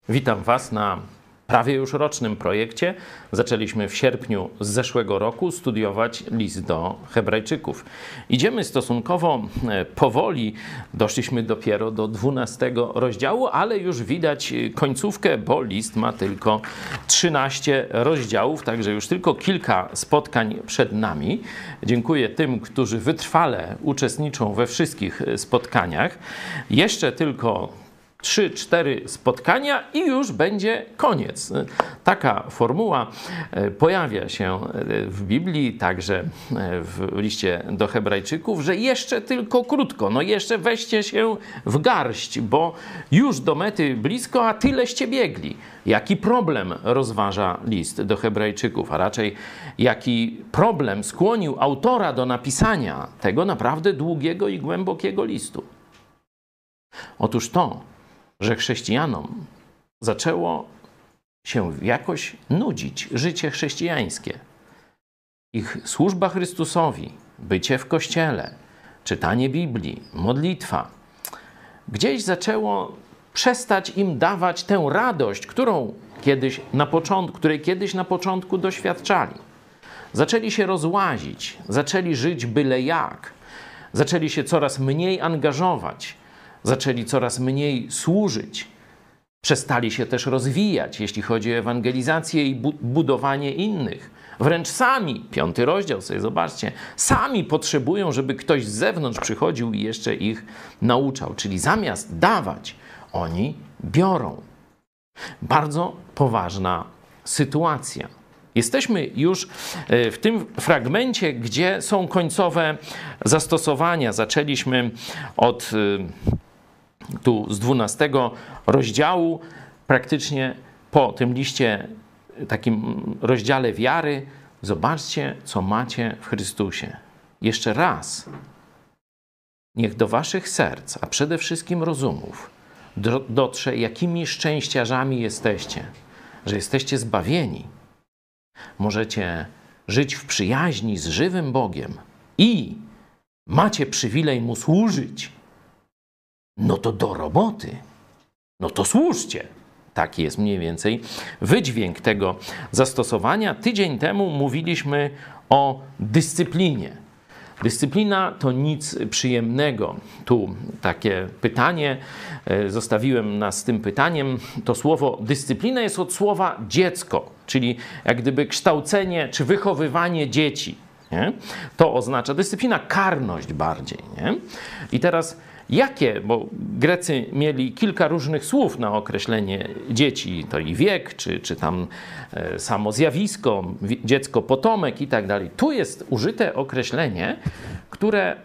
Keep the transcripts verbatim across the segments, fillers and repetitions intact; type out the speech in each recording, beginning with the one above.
Witam Was na prawie już rocznym projekcie. Zaczęliśmy w sierpniu z zeszłego roku studiować list do Hebrajczyków. Idziemy stosunkowo powoli, doszliśmy dopiero do dwunastego rozdziału, ale już widać końcówkę, bo list ma tylko trzynaście rozdziałów, także już tylko kilka spotkań przed nami. Dziękuję tym, którzy wytrwale uczestniczą we wszystkich spotkaniach. Jeszcze tylko trzy cztery spotkania i już będzie koniec. Taka formuła pojawia się w Biblii, także w liście do Hebrajczyków, że jeszcze tylko krótko, no jeszcze weźcie się w garść, bo już do mety blisko, a tyleście biegli. Jaki problem rozważa list do Hebrajczyków, a raczej jaki problem skłonił autora do napisania tego naprawdę długiego i głębokiego listu? Otóż to, że chrześcijanom zaczęło się jakoś nudzić życie chrześcijańskie. Ich służba Chrystusowi, bycie w kościele, czytanie Biblii, modlitwa, gdzieś zaczęło przestać im dawać tę radość, którą kiedyś na początku, której kiedyś na początku doświadczali. Zaczęli się rozłazić, zaczęli żyć byle jak, zaczęli się coraz mniej angażować, zaczęli coraz mniej służyć. Przestali się też rozwijać, jeśli chodzi o ewangelizację i bu- budowanie innych. Wręcz sami, piąty rozdział sobie zobaczcie, sami potrzebują, żeby ktoś z zewnątrz przychodził i jeszcze ich nauczał. Czyli zamiast dawać, oni biorą. Bardzo poważna sytuacja. Jesteśmy już w tym fragmencie, gdzie są końcowe zastosowania. Zaczęliśmy od tu z dwunastego rozdziału, praktycznie po tym liście, takim rozdziale wiary. Zobaczcie, co macie w Chrystusie. Jeszcze raz, niech do waszych serc, a przede wszystkim rozumów, dotrze, jakimi szczęściarzami jesteście, że jesteście zbawieni. Możecie żyć w przyjaźni z żywym Bogiem i macie przywilej Mu służyć. No to do roboty. No to służcie. Taki jest mniej więcej wydźwięk tego zastosowania. Tydzień temu mówiliśmy o dyscyplinie. Dyscyplina to nic przyjemnego. Tu takie pytanie, zostawiłem nas z tym pytaniem. To słowo dyscyplina jest od słowa dziecko, czyli jak gdyby kształcenie czy wychowywanie dzieci. Nie? To oznacza dyscyplina, karność bardziej. Nie? I teraz jakie, bo Grecy mieli kilka różnych słów na określenie dzieci, to i wiek, czy, czy tam e, samo zjawisko, dziecko, potomek i tak dalej. Tu jest użyte określenie, które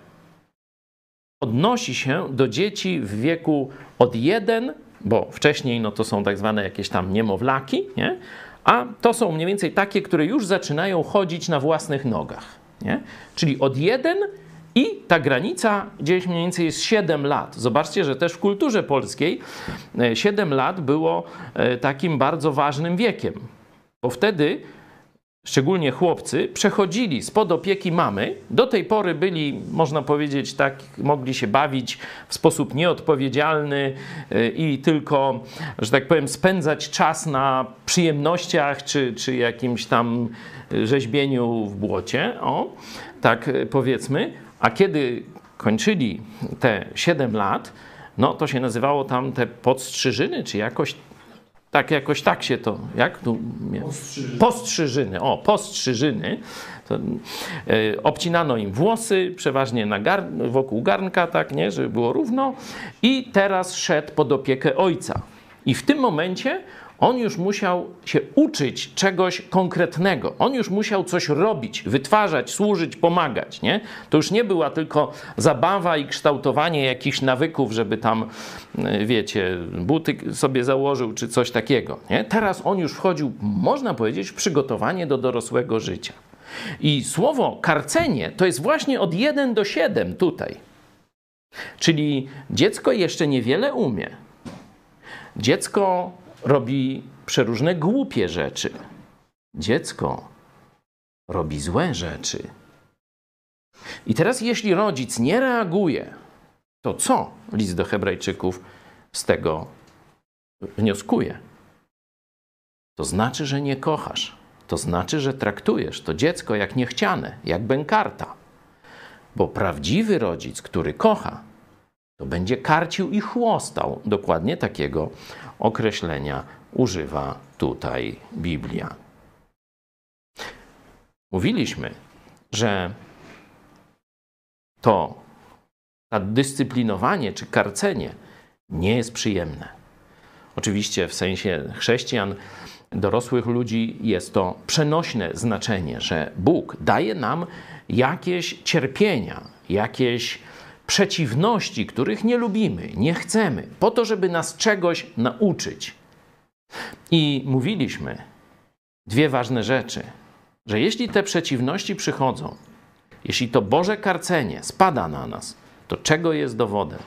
odnosi się do dzieci w wieku od jeden, bo wcześniej no to są tak zwane jakieś tam niemowlaki, nie? A to są mniej więcej takie, które już zaczynają chodzić na własnych nogach. Nie? Czyli od jeden i ta granica gdzieś mniej więcej jest siedem lat. Zobaczcie, że też w kulturze polskiej siedem lat było takim bardzo ważnym wiekiem. Bo wtedy, szczególnie chłopcy, przechodzili spod opieki mamy. Do tej pory byli, można powiedzieć, tak, mogli się bawić w sposób nieodpowiedzialny i tylko, że tak powiem, spędzać czas na przyjemnościach czy, czy jakimś tam rzeźbieniu w błocie. O, tak powiedzmy. A kiedy kończyli te siedem lat, no to się nazywało tam te podstrzyżyny, czy jakoś tak, jakoś tak się to, jak tu? Postrzyżyny. Postrzyżyny, o, postrzyżyny. To, e, obcinano im włosy, przeważnie na gar wokół garnka, tak, nie, żeby było równo. I teraz szedł pod opiekę ojca. I w tym momencie on już musiał się uczyć czegoś konkretnego. On już musiał coś robić, wytwarzać, służyć, pomagać. Nie? To już nie była tylko zabawa i kształtowanie jakichś nawyków, żeby tam, wiecie, buty sobie założył czy coś takiego. Nie? Teraz on już wchodził, można powiedzieć, w przygotowanie do dorosłego życia. I słowo karcenie to jest właśnie od jeden do siedem tutaj. Czyli dziecko jeszcze niewiele umie. Dziecko robi przeróżne głupie rzeczy. Dziecko robi złe rzeczy. I teraz jeśli rodzic nie reaguje, to co list do Hebrajczyków z tego wnioskuje? to znaczy, że nie kochasz. To znaczy, że traktujesz to dziecko jak niechciane, jak bękarta. Bo prawdziwy rodzic, który kocha, to będzie karcił i chłostał. Dokładnie takiego określenia używa tutaj Biblia. Mówiliśmy, że to dyscyplinowanie czy karcenie nie jest przyjemne. Oczywiście w sensie chrześcijan, dorosłych ludzi jest to przenośne znaczenie, że Bóg daje nam jakieś cierpienia, jakieś przeciwności, których nie lubimy, nie chcemy, po to, żeby nas czegoś nauczyć. I mówiliśmy dwie ważne rzeczy, że jeśli te przeciwności przychodzą, jeśli to Boże karcenie spada na nas, to czego jest dowodem?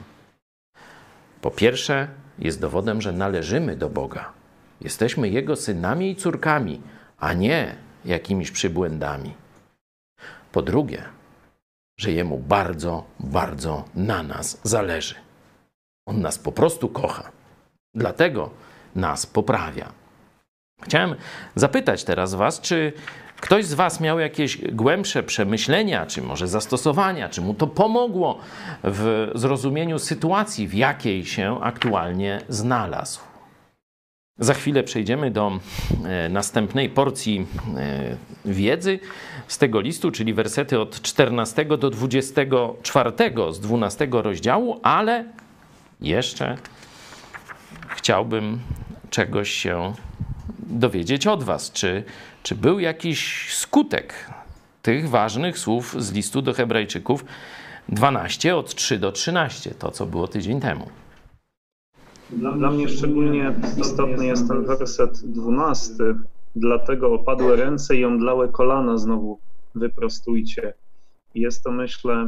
Po pierwsze, jest dowodem, że należymy do Boga. Jesteśmy Jego synami i córkami, a nie jakimiś przybłędami. Po drugie, że Jemu bardzo, bardzo na nas zależy. On nas po prostu kocha. Dlatego nas poprawia. Chciałem zapytać teraz was, czy ktoś z was miał jakieś głębsze przemyślenia, czy może zastosowania, czy mu to pomogło w zrozumieniu sytuacji, w jakiej się aktualnie znalazł. Za chwilę przejdziemy do e, następnej porcji e, wiedzy z tego listu, czyli wersety od czternastego do dwudziestego czwartego z dwunastego rozdziału, ale jeszcze chciałbym czegoś się dowiedzieć od was. Czy, czy był jakiś skutek tych ważnych słów z listu do Hebrajczyków dwanaście od trzeciego do trzynastego, to co było tydzień temu? Dla, dla mnie szczególnie istotny jest ten werset dwunasty. Dlatego opadłe ręce i omdlałe kolana znowu wyprostujcie. Jest to, myślę,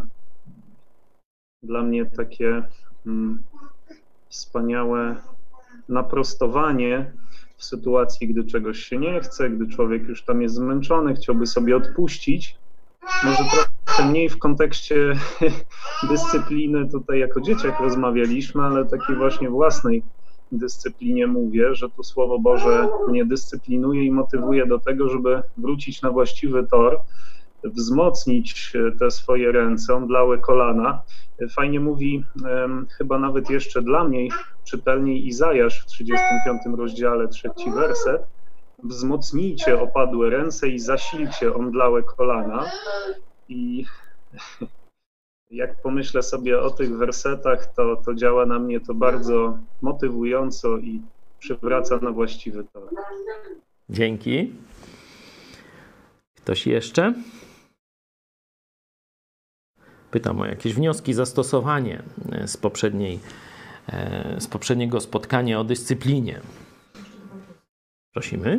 dla mnie takie mm, wspaniałe naprostowanie w sytuacji, gdy czegoś się nie chce, gdy człowiek już tam jest zmęczony, chciałby sobie odpuścić. Może trochę mniej w kontekście dyscypliny, tutaj jako dzieciak rozmawialiśmy, ale takiej właśnie własnej dyscyplinie mówię, że tu Słowo Boże mnie dyscyplinuje i motywuje do tego, żeby wrócić na właściwy tor, wzmocnić te swoje ręce, omdlałe kolana. Fajnie mówi, um, chyba nawet jeszcze dla mnie czytelniej Izajasz w trzydziestym piątym rozdziale, trzeci werset. Wzmocnijcie opadłe ręce i zasilcie omdlałe kolana. I jak pomyślę sobie o tych wersetach, to, to działa na mnie to bardzo motywująco i przywraca na właściwy tor. Dzięki. Ktoś jeszcze? Pytam o jakieś wnioski, zastosowanie z poprzedniej, z poprzedniego spotkania o dyscyplinie. Prosimy.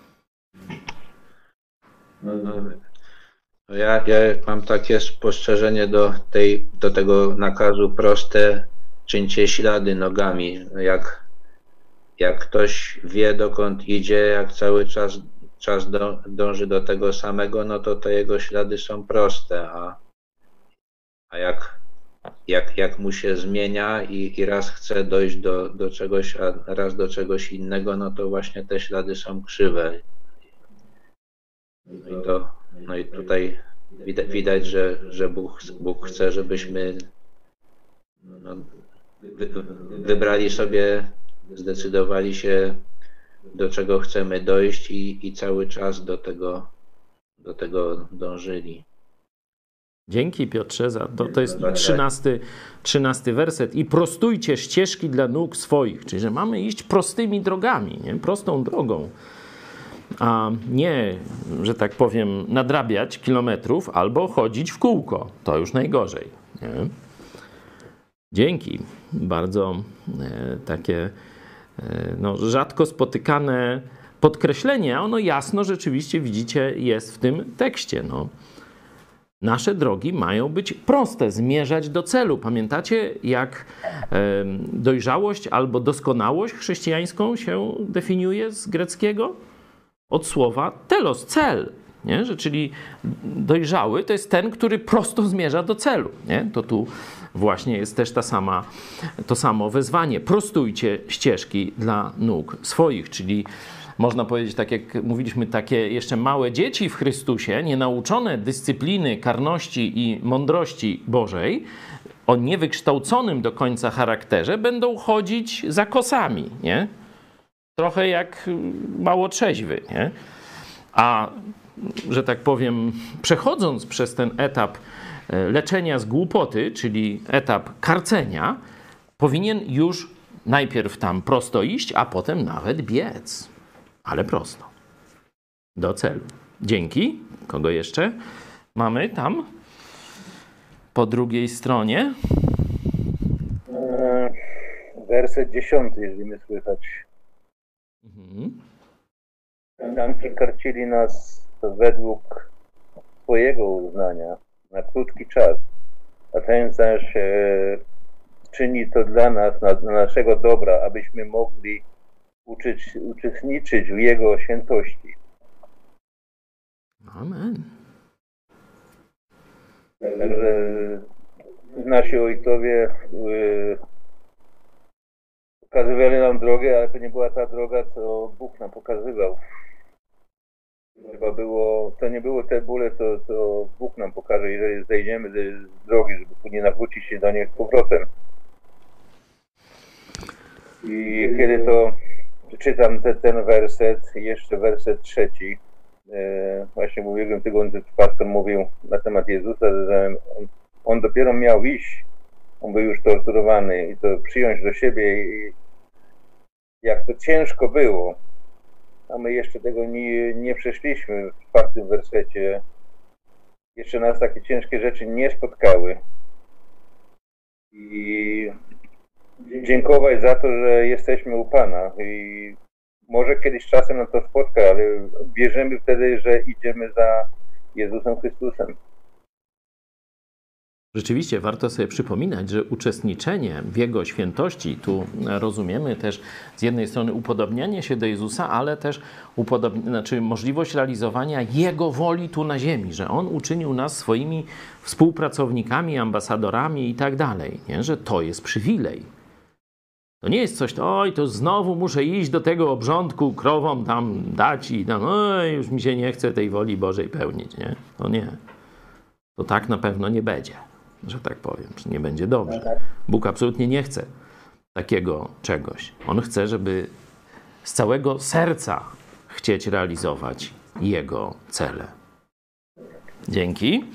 No, no. Ja, ja mam takie spostrzeżenie do, tej, do tego nakazu proste, czyńcie ślady nogami. Jak, jak ktoś wie, dokąd idzie, jak cały czas, czas do, dąży do tego samego, no to te jego ślady są proste, a, a jak, jak, jak mu się zmienia i, i raz chce dojść do, do czegoś, a raz do czegoś innego, no to właśnie te ślady są krzywe. No i, to, no i tutaj widać, widać że, że Bóg, Bóg chce, żebyśmy no, wy, wybrali sobie, zdecydowali się, do czego chcemy dojść i, i cały czas do tego, do tego dążyli. Dzięki, Piotrze, za to. To jest trzynasty, trzynasty werset. I prostujcie ścieżki dla nóg swoich. Czyli, że mamy iść prostymi drogami, nie? Prostą drogą. A nie, że tak powiem, nadrabiać kilometrów albo chodzić w kółko. To już najgorzej. Nie? Dzięki. Bardzo e, takie e, no, rzadko spotykane podkreślenie. Ono jasno rzeczywiście, widzicie, jest w tym tekście. No. Nasze drogi mają być proste, zmierzać do celu. Pamiętacie, jak e, dojrzałość albo doskonałość chrześcijańską się definiuje z greckiego? Od słowa telos, cel, nie? Że, czyli dojrzały to jest ten, który prosto zmierza do celu. Nie? To tu właśnie jest też ta sama, to samo wezwanie. Prostujcie ścieżki dla nóg swoich, czyli można powiedzieć, tak jak mówiliśmy, takie jeszcze małe dzieci w Chrystusie, nienauczone dyscypliny, karności i mądrości Bożej, o niewykształconym do końca charakterze, będą chodzić za kosami, nie? Trochę jak mało trzeźwy, nie? A, że tak powiem, przechodząc przez ten etap leczenia z głupoty, czyli etap karcenia, powinien już najpierw tam prosto iść, a potem nawet biec. Ale prosto. Do celu. Dzięki. Kogo jeszcze mamy tam? Po drugiej stronie. Werset dziesiąty, jeżeli mnie słychać. Mhm. Tamci karcili nas według swojego uznania na krótki czas, a ten zaś e, czyni to dla nas, na, na naszego dobra, abyśmy mogli uczyć, uczestniczyć w Jego świętości. Amen. Także nasi ojcowie y, pokazywali nam drogę, ale to nie była ta droga, co Bóg nam pokazywał. Chyba było, to nie było te bóle, co, co Bóg nam pokaże, jeżeli zejdziemy z, z drogi, żeby później nawrócić się do niej z powrotem. I kiedy to czytam te, ten werset, jeszcze werset trzeci, e, właśnie w ubiegłym tygodniu pastor mówił na temat Jezusa, że on, on dopiero miał iść, on był już torturowany i to przyjąć do siebie i jak to ciężko było, a my jeszcze tego nie, nie przeszliśmy w czwartym wersecie. Jeszcze nas takie ciężkie rzeczy nie spotkały. I dziękować za to, że jesteśmy u Pana. I może kiedyś czasem nam to spotka, ale wierzymy wtedy, że idziemy za Jezusem Chrystusem. Rzeczywiście warto sobie przypominać, że uczestniczenie w Jego świętości, tu rozumiemy też z jednej strony upodobnianie się do Jezusa, ale też upodobni- znaczy możliwość realizowania Jego woli tu na ziemi, że On uczynił nas swoimi współpracownikami, ambasadorami i tak dalej, nie? Że to jest przywilej. To nie jest coś, to, oj, to znowu muszę iść do tego obrządku, krowom tam dać i tam, oj, już mi się nie chce tej woli Bożej pełnić, nie? To nie. To tak na pewno nie będzie, że tak powiem, że nie będzie dobrze. Bóg absolutnie nie chce takiego czegoś. On chce, żeby z całego serca chcieć realizować Jego cele. Dzięki.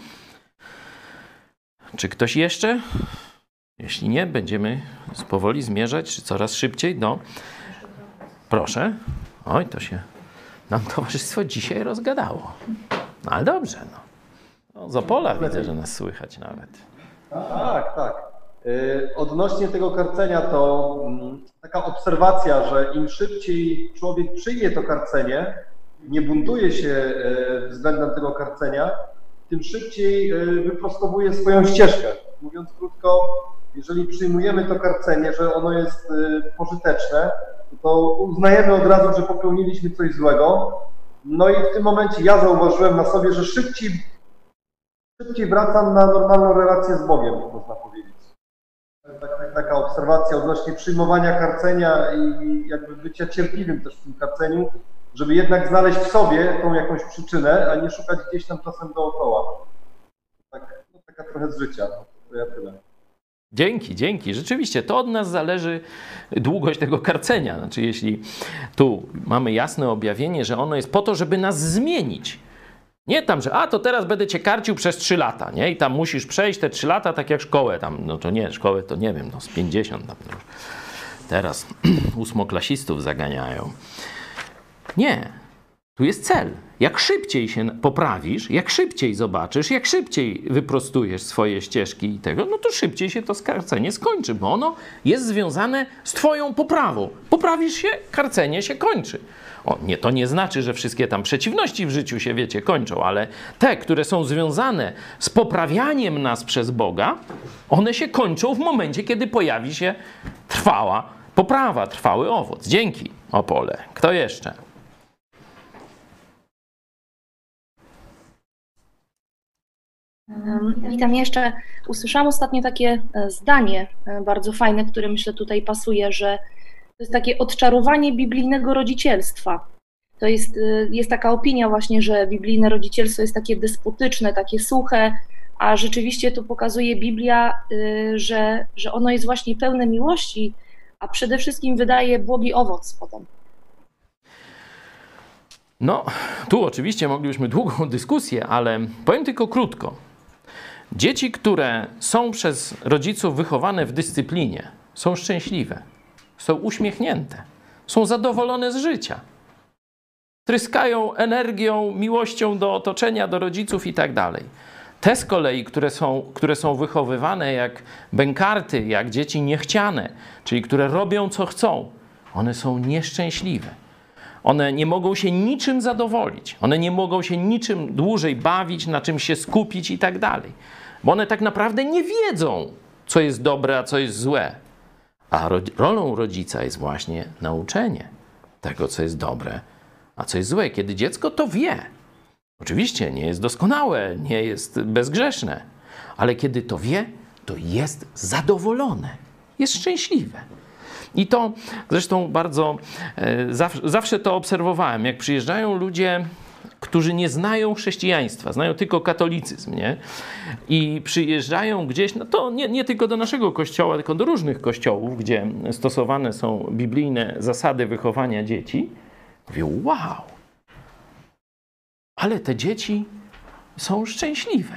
Czy ktoś jeszcze? Jeśli nie, będziemy powoli zmierzać coraz szybciej do... Proszę. Oj, to się nam towarzystwo dzisiaj rozgadało. No, ale dobrze, no. no z Opola widzę, że nas słychać nawet. Tak, tak. Yy, odnośnie tego karcenia to mm, taka obserwacja, że im szybciej człowiek przyjmie to karcenie, nie buntuje się yy, względem tego karcenia, tym szybciej yy, wyprostowuje swoją ścieżkę. Mówiąc krótko, jeżeli przyjmujemy to karcenie, że ono jest yy, pożyteczne, to uznajemy od razu, że popełniliśmy coś złego. No i w tym momencie ja zauważyłem na sobie, że szybciej Szybciej wracam na normalną relację z Bogiem, można powiedzieć. Tak, tak, taka obserwacja odnośnie przyjmowania karcenia i jakby bycia cierpliwym też w tym karceniu, żeby jednak znaleźć w sobie tą jakąś przyczynę, a nie szukać gdzieś tam czasem dookoła. Tak, no, taka trochę z życia. No, to ja tyle. Dzięki, dzięki. Rzeczywiście to od nas zależy długość tego karcenia. Znaczy, jeśli tu mamy jasne objawienie, że ono jest po to, żeby nas zmienić. Nie tam, że a to teraz będę cię karcił przez trzy lata, nie? I tam musisz przejść te trzy lata tak jak szkołę tam, no to nie, szkołę to nie wiem, no z pięćdziesiąt tam już. Teraz ósmoklasistów zaganiają. Nie. Tu jest cel. Jak szybciej się poprawisz, jak szybciej zobaczysz, jak szybciej wyprostujesz swoje ścieżki i tego, no to szybciej się to karcenie skończy, bo ono jest związane z twoją poprawą. Poprawisz się, karcenie się kończy. O, nie, to nie znaczy, że wszystkie tam przeciwności w życiu się, wiecie, kończą, ale te, które są związane z poprawianiem nas przez Boga, one się kończą w momencie, kiedy pojawi się trwała poprawa, trwały owoc. Dzięki, Opole. Kto jeszcze? Witam jeszcze. Usłyszałam ostatnio takie zdanie bardzo fajne, które myślę tutaj pasuje, że to jest takie odczarowanie biblijnego rodzicielstwa. To jest, jest taka opinia właśnie, że biblijne rodzicielstwo jest takie despotyczne, takie suche, a rzeczywiście tu pokazuje Biblia, że, że ono jest właśnie pełne miłości, a przede wszystkim wydaje błogi owoc potem. No, tu oczywiście moglibyśmy długą dyskusję, ale powiem tylko krótko. Dzieci, które są przez rodziców wychowane w dyscyplinie, są szczęśliwe, są uśmiechnięte, są zadowolone z życia. Tryskają energią, miłością do otoczenia, do rodziców i tak dalej. Te z kolei, które są, które są wychowywane jak bękarty, jak dzieci niechciane, czyli które robią co chcą, one są nieszczęśliwe. One nie mogą się niczym zadowolić. One nie mogą się niczym dłużej bawić, na czym się skupić i tak dalej. Bo one tak naprawdę nie wiedzą, co jest dobre, a co jest złe. A ro- rolą rodzica jest właśnie nauczenie tego, co jest dobre, a co jest złe. Kiedy dziecko to wie, oczywiście nie jest doskonałe, nie jest bezgrzeszne, ale kiedy to wie, to jest zadowolone, jest szczęśliwe. I to zresztą bardzo, e, zawsze, zawsze to obserwowałem, jak przyjeżdżają ludzie, którzy nie znają chrześcijaństwa, znają tylko katolicyzm, nie? I przyjeżdżają gdzieś, no to nie, nie tylko do naszego kościoła, tylko do różnych kościołów, gdzie stosowane są biblijne zasady wychowania dzieci. Mówią, wow, ale te dzieci są szczęśliwe.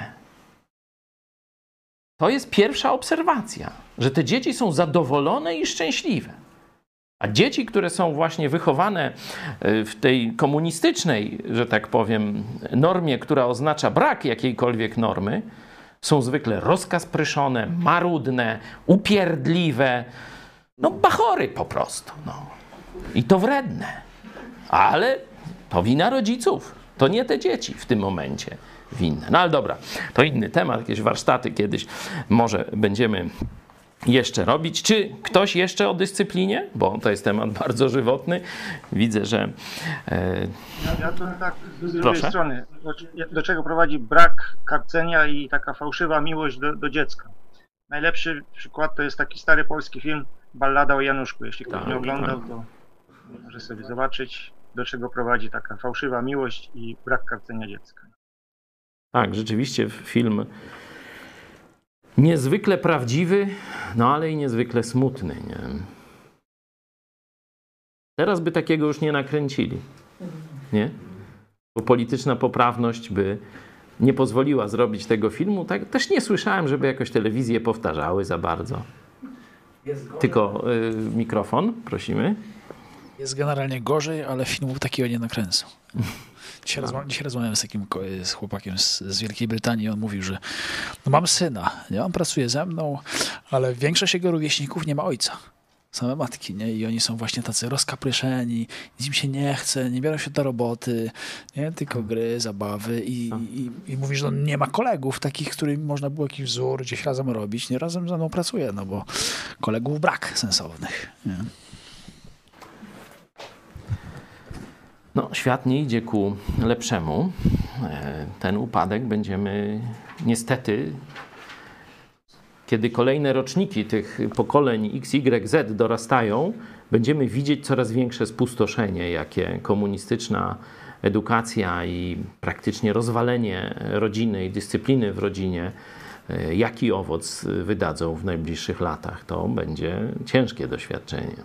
To jest pierwsza obserwacja, że te dzieci są zadowolone i szczęśliwe. A dzieci, które są właśnie wychowane w tej komunistycznej, że tak powiem, normie, która oznacza brak jakiejkolwiek normy, są zwykle rozkazpryszone, marudne, upierdliwe, no bachory po prostu. No. I to wredne. Ale to wina rodziców. To nie te dzieci w tym momencie winne. No ale dobra, to inny temat, jakieś warsztaty kiedyś może będziemy jeszcze robić. Czy ktoś jeszcze o dyscyplinie? Bo to jest temat bardzo żywotny. Widzę, że... E... Ja, ja to tak z drugiej Proszę? strony. Do, do czego prowadzi brak karcenia i taka fałszywa miłość do, do dziecka. Najlepszy przykład to jest taki stary polski film Ballada o Januszku. Jeśli ktoś Tak, nie oglądał, tak. to może sobie zobaczyć, do czego prowadzi taka fałszywa miłość i brak karcenia dziecka. Tak, rzeczywiście film niezwykle prawdziwy, no ale i niezwykle smutny. Nie? Teraz by takiego już nie nakręcili, nie? Bo polityczna poprawność by nie pozwoliła zrobić tego filmu. Tak, też nie słyszałem, żeby jakoś telewizje powtarzały za bardzo. Tylko y, mikrofon, prosimy. Jest generalnie gorzej, ale filmów takiego nie nakręcą. Dzisiaj, rozma dzisiaj rozmawiałem z takim z chłopakiem z, z Wielkiej Brytanii. On mówił, że no mam syna, nie? On pracuje ze mną, ale większość jego rówieśników nie ma ojca. Same matki, nie? I oni są właśnie tacy rozkapryszeni, nic im się nie chce, nie biorą się do roboty, nie? Tylko gry, zabawy i, i, i mówi, że on nie ma kolegów takich, którymi można było jakiś wzór gdzieś razem robić. Nie razem ze mną pracuje, no bo kolegów brak sensownych. Nie? No, świat nie idzie ku lepszemu. Ten upadek będziemy niestety, kiedy kolejne roczniki tych pokoleń X, Y, Z dorastają, będziemy widzieć coraz większe spustoszenie, jakie komunistyczna edukacja i praktycznie rozwalenie rodziny i dyscypliny w rodzinie, jaki owoc wydadzą w najbliższych latach. To będzie ciężkie doświadczenie.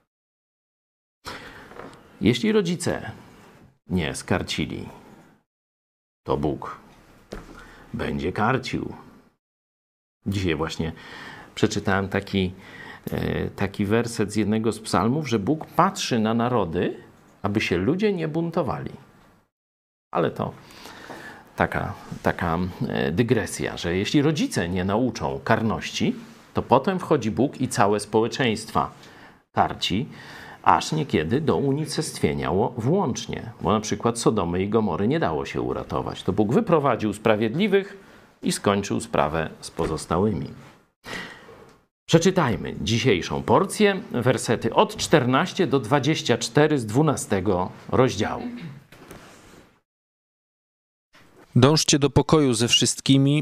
Jeśli rodzice nie skarcili, to Bóg będzie karcił. Dzisiaj właśnie przeczytałem taki, taki werset z jednego z psalmów, że Bóg patrzy na narody, aby się ludzie nie buntowali. Ale to taka, taka dygresja, że jeśli rodzice nie nauczą karności, to potem wchodzi Bóg i całe społeczeństwa karci, aż niekiedy do unicestwienia włącznie, bo na przykład Sodomy i Gomory nie dało się uratować. To Bóg wyprowadził sprawiedliwych i skończył sprawę z pozostałymi. Przeczytajmy dzisiejszą porcję, wersety od czternastego do dwudziestego czwartego z dwunastego rozdziału. Dążcie do pokoju ze wszystkimi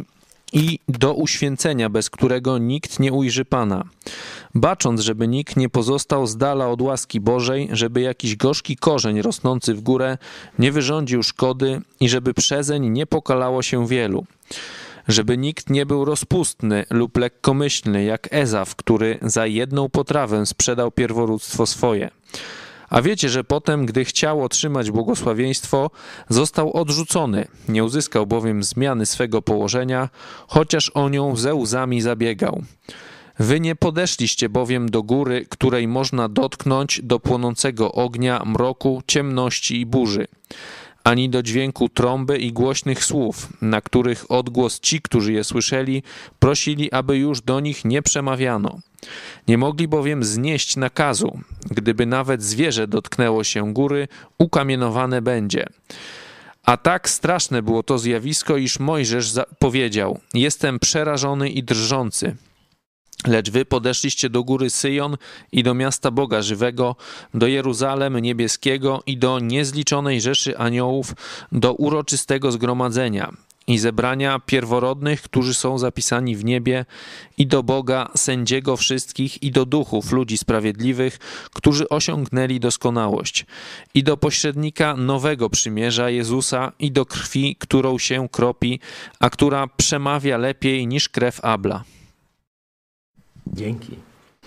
i do uświęcenia, bez którego nikt nie ujrzy Pana. Bacząc, żeby nikt nie pozostał z dala od łaski Bożej, żeby jakiś gorzki korzeń rosnący w górę nie wyrządził szkody i żeby przezeń nie pokalało się wielu. Żeby nikt nie był rozpustny lub lekkomyślny jak Ezaf, który za jedną potrawę sprzedał pierworództwo swoje. A wiecie, że potem, gdy chciał otrzymać błogosławieństwo, został odrzucony, nie uzyskał bowiem zmiany swego położenia, chociaż o nią ze łzami zabiegał. Wy nie podeszliście bowiem do góry, której można dotknąć, do płonącego ognia, mroku, ciemności i burzy, ani do dźwięku trąby i głośnych słów, na których odgłos ci, którzy je słyszeli, prosili, aby już do nich nie przemawiano. Nie mogli bowiem znieść nakazu. Gdyby nawet zwierzę dotknęło się góry, ukamienowane będzie. A tak straszne było to zjawisko, iż Mojżesz powiedział: jestem przerażony i drżący. Lecz wy podeszliście do góry Syjon i do miasta Boga żywego, do Jeruzalem niebieskiego i do niezliczonej rzeszy aniołów, do uroczystego zgromadzenia i zebrania pierworodnych, którzy są zapisani w niebie, i do Boga, sędziego wszystkich, i do duchów ludzi sprawiedliwych, którzy osiągnęli doskonałość, i do pośrednika nowego przymierza Jezusa, i do krwi, którą się kropi, a która przemawia lepiej niż krew Abla. Dzięki.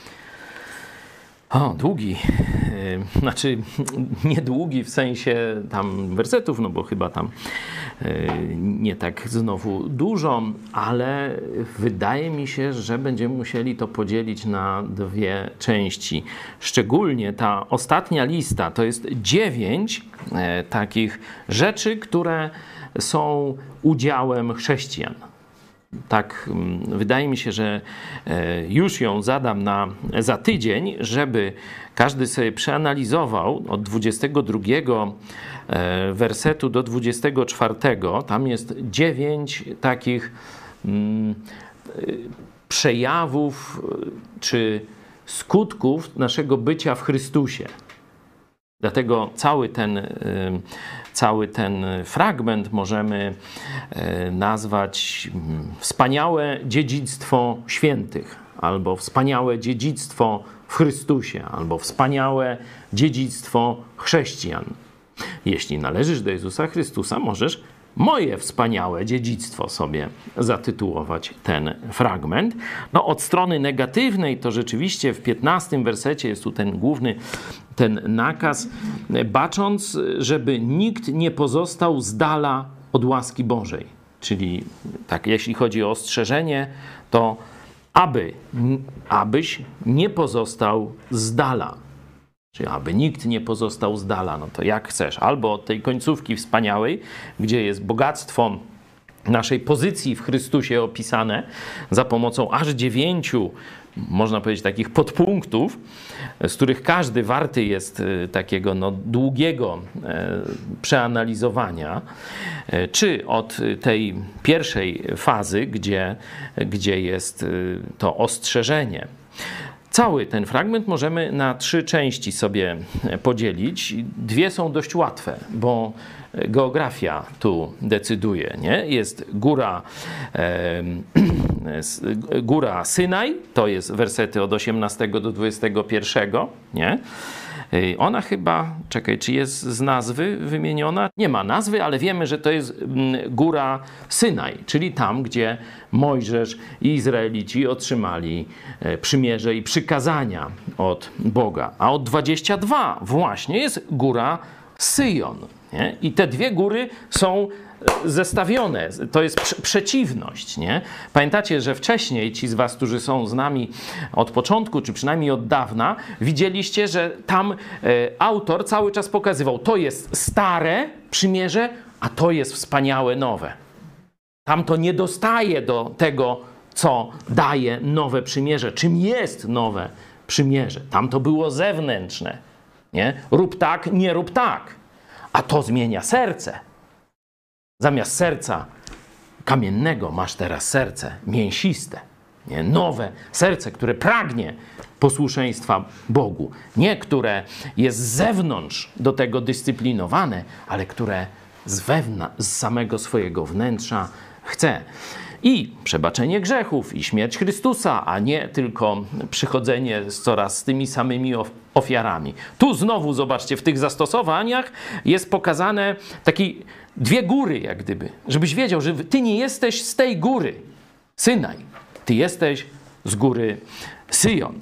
O, długi. Yy, znaczy, nie długi w sensie tam wersetów, no bo chyba tam yy, nie tak znowu dużo, ale wydaje mi się, że będziemy musieli to podzielić na dwie części. Szczególnie ta ostatnia lista to jest dziewięć yy, takich rzeczy, które są udziałem chrześcijan. Tak, wydaje mi się, że już ją zadam na, za tydzień, żeby każdy sobie przeanalizował od dwudziestego drugiego wersetu do dwudziestego czwartego. Tam jest dziewięć takich mm, przejawów czy skutków naszego bycia w Chrystusie. Dlatego cały ten, cały ten fragment możemy nazwać wspaniałe dziedzictwo świętych, albo wspaniałe dziedzictwo w Chrystusie, albo wspaniałe dziedzictwo chrześcijan. Jeśli należysz do Jezusa Chrystusa, możesz moje wspaniałe dziedzictwo sobie zatytułować ten fragment. No, od strony negatywnej to rzeczywiście w piętnastym wersecie jest tu ten główny ten nakaz, bacząc, żeby nikt nie pozostał z dala od łaski Bożej. Czyli tak, jeśli chodzi o ostrzeżenie, to aby, abyś nie pozostał z dala. Czyli aby nikt nie pozostał z dala, no to jak chcesz. Albo od tej końcówki wspaniałej, gdzie jest bogactwo naszej pozycji w Chrystusie opisane za pomocą aż dziewięciu, można powiedzieć, takich podpunktów, z których każdy warty jest takiego no, długiego przeanalizowania, czy od tej pierwszej fazy, gdzie, gdzie jest to ostrzeżenie. Cały ten fragment możemy na trzy części sobie podzielić. Dwie są dość łatwe, bo geografia tu decyduje, nie? Jest góra, e, góra Synaj, to jest wersety od osiemnastego do dwudziestego pierwszego, nie? Ona chyba, czekaj, czy jest z nazwy wymieniona? Nie ma nazwy, ale wiemy, że to jest góra Synaj, czyli tam, gdzie Mojżesz i Izraelici otrzymali przymierze i przykazania od Boga. A od dwudziestego drugiego właśnie jest góra Syjon. Nie? I te dwie góry są zestawione. To jest przeciwność. Nie? Pamiętacie, że wcześniej ci z was, którzy są z nami od początku, czy przynajmniej od dawna, widzieliście, że tam e, autor cały czas pokazywał, to jest stare przymierze, a to jest wspaniałe nowe. Tam to nie dostaje do tego, co daje nowe przymierze. Czym jest nowe przymierze? Tam to było zewnętrzne. Nie? Rób tak, nie rób tak. A to zmienia serce. Zamiast serca kamiennego masz teraz serce mięsiste. Nie? Nowe serce, które pragnie posłuszeństwa Bogu. Nie które jest z zewnątrz do tego dyscyplinowane, ale które z wewnątrz, z samego swojego wnętrza chce. i przebaczenie grzechów, i śmierć Chrystusa, a nie tylko przychodzenie z coraz z tymi samymi ofiarami. Tu znowu, zobaczcie, w tych zastosowaniach jest pokazane takie dwie góry, jak gdyby, żebyś wiedział, że ty nie jesteś z tej góry Synaj, ty jesteś z góry Syjon.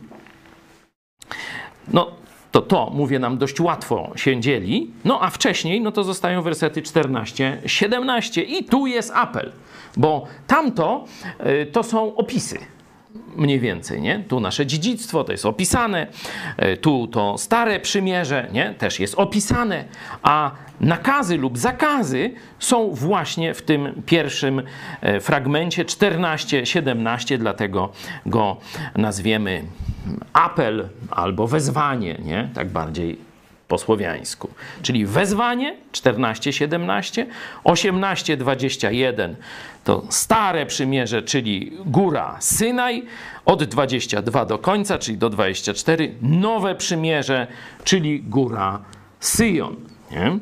No, to to, mówię, nam dość łatwo się dzieli. No, a wcześniej, no to zostają wersety czternaście siedemnaście i tu jest apel, bo tamto y, to są opisy. Mniej więcej, nie? Tu nasze dziedzictwo, to jest opisane, tu to stare przymierze, nie? Też jest opisane, a nakazy lub zakazy są właśnie w tym pierwszym fragmencie czternaście siedemnaście, dlatego go nazwiemy apel albo wezwanie, nie? Tak bardziej po słowiańsku. Czyli wezwanie czternaście siedemnaście, osiemnaście dwadzieścia jeden to stare przymierze, czyli góra Synaj, od dwudziestego drugiego do końca, czyli do dwudziestego czwartego, nowe przymierze, czyli góra Syjon. Nie?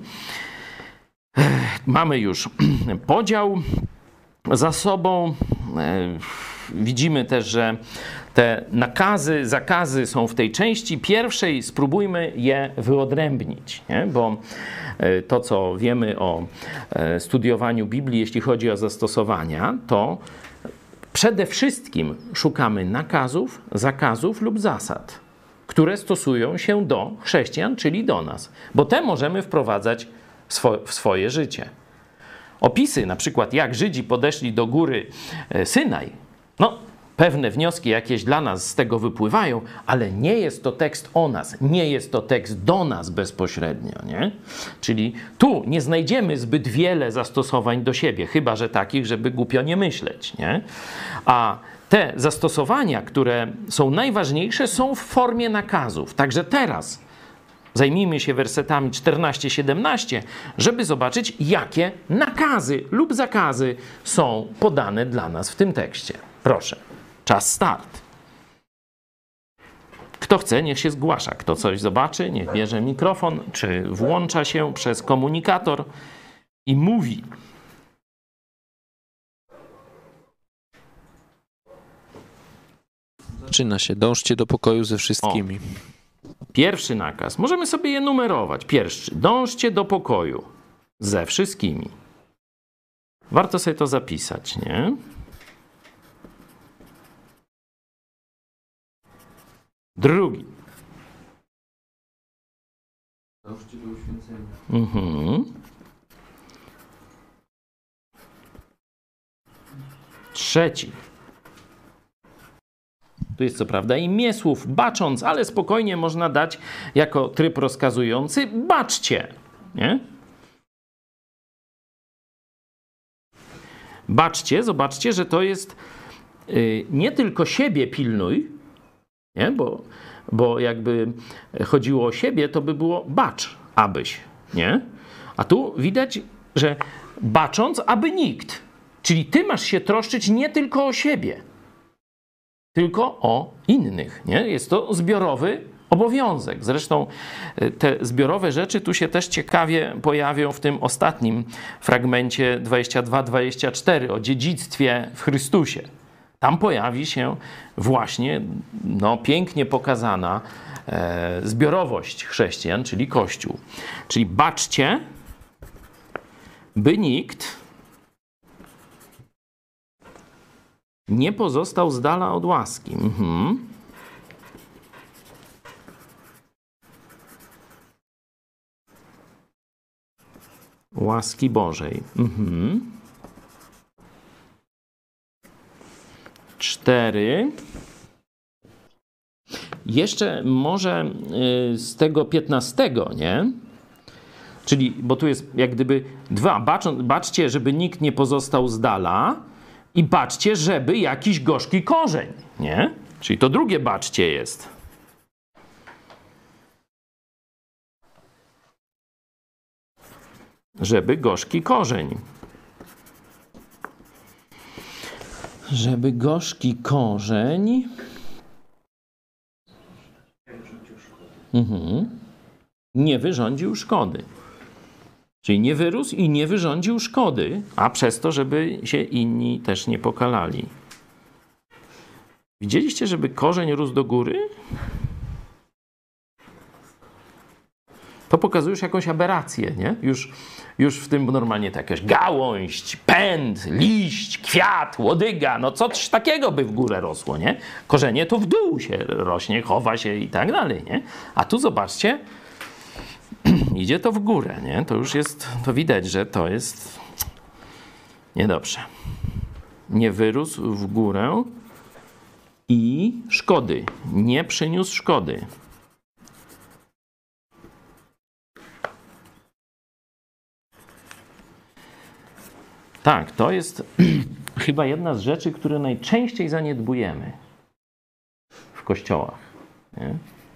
Mamy już podział za sobą. Widzimy też, że te nakazy, zakazy są w tej części pierwszej. Spróbujmy je wyodrębnić, nie? Bo to, co wiemy o studiowaniu Biblii, jeśli chodzi o zastosowania, to przede wszystkim szukamy nakazów, zakazów lub zasad, które stosują się do chrześcijan, czyli do nas, bo te możemy wprowadzać w swoje życie. Opisy, na przykład jak Żydzi podeszli do góry Synaj, no pewne wnioski jakieś dla nas z tego wypływają, ale nie jest to tekst o nas, nie jest to tekst do nas bezpośrednio, nie? Czyli tu nie znajdziemy zbyt wiele zastosowań do siebie, chyba że takich, żeby głupio nie myśleć, nie? A te zastosowania, które są najważniejsze, są w formie nakazów. Także teraz zajmijmy się wersetami czternaście siedemnaście, żeby zobaczyć, jakie nakazy lub zakazy są podane dla nas w tym tekście. Proszę, czas start. Kto chce, niech się zgłasza. Kto coś zobaczy, niech bierze mikrofon, czy włącza się przez komunikator i mówi. Zaczyna się. Dążcie do pokoju ze wszystkimi. O. Pierwszy nakaz. Możemy sobie je numerować. Pierwszy. Dążcie do pokoju ze wszystkimi. Warto sobie to zapisać, nie? Drugi. Dążcie do uświęcenia. Mhm. Trzeci. Tu jest co prawda imię słów, bacząc, ale spokojnie można dać jako tryb rozkazujący baczcie, nie? Baczcie, zobaczcie, że to jest yy, nie tylko siebie pilnuj, nie? Bo, bo jakby chodziło o siebie, to by było bacz, abyś, nie? A tu widać, że bacząc, aby nikt. Czyli ty masz się troszczyć nie tylko o siebie, tylko o innych, nie? Jest to zbiorowy obowiązek. Zresztą te zbiorowe rzeczy tu się też ciekawie pojawią w tym ostatnim fragmencie dwudziestym drugim dwudziestym czwartym o dziedzictwie w Chrystusie. Tam pojawi się właśnie no, pięknie pokazana e, zbiorowość chrześcijan, czyli Kościół. Czyli baczcie, by nikt nie pozostał z dala od łaski. Mhm. Łaski Bożej. Mhm. Cztery. Jeszcze może z tego piętnastego, nie? Czyli, bo tu jest jak gdyby dwa. Baczą, baczcie, żeby nikt nie pozostał z dala i baczcie, żeby jakiś gorzki korzeń, nie? Czyli to drugie baczcie jest. Żeby gorzki korzeń. Żeby gorzki korzeń mhm. nie wyrządził szkody. Czyli nie wyrósł i nie wyrządził szkody, a przez to, żeby się inni też nie pokalali. Widzieliście, żeby korzeń rósł do góry? To pokazuje już jakąś aberrację, nie? Już, już w tym normalnie to jakaś gałąź, pęd, liść, kwiat, łodyga, no coś takiego by w górę rosło, nie? Korzenie to w dół się rośnie, chowa się i tak dalej, nie? A tu zobaczcie, idzie to w górę, nie? To już jest, to widać, że to jest niedobrze. Nie wyrósł w górę i szkody, nie przyniósł szkody. Tak, to jest chyba jedna z rzeczy, które najczęściej zaniedbujemy w kościołach. Nie?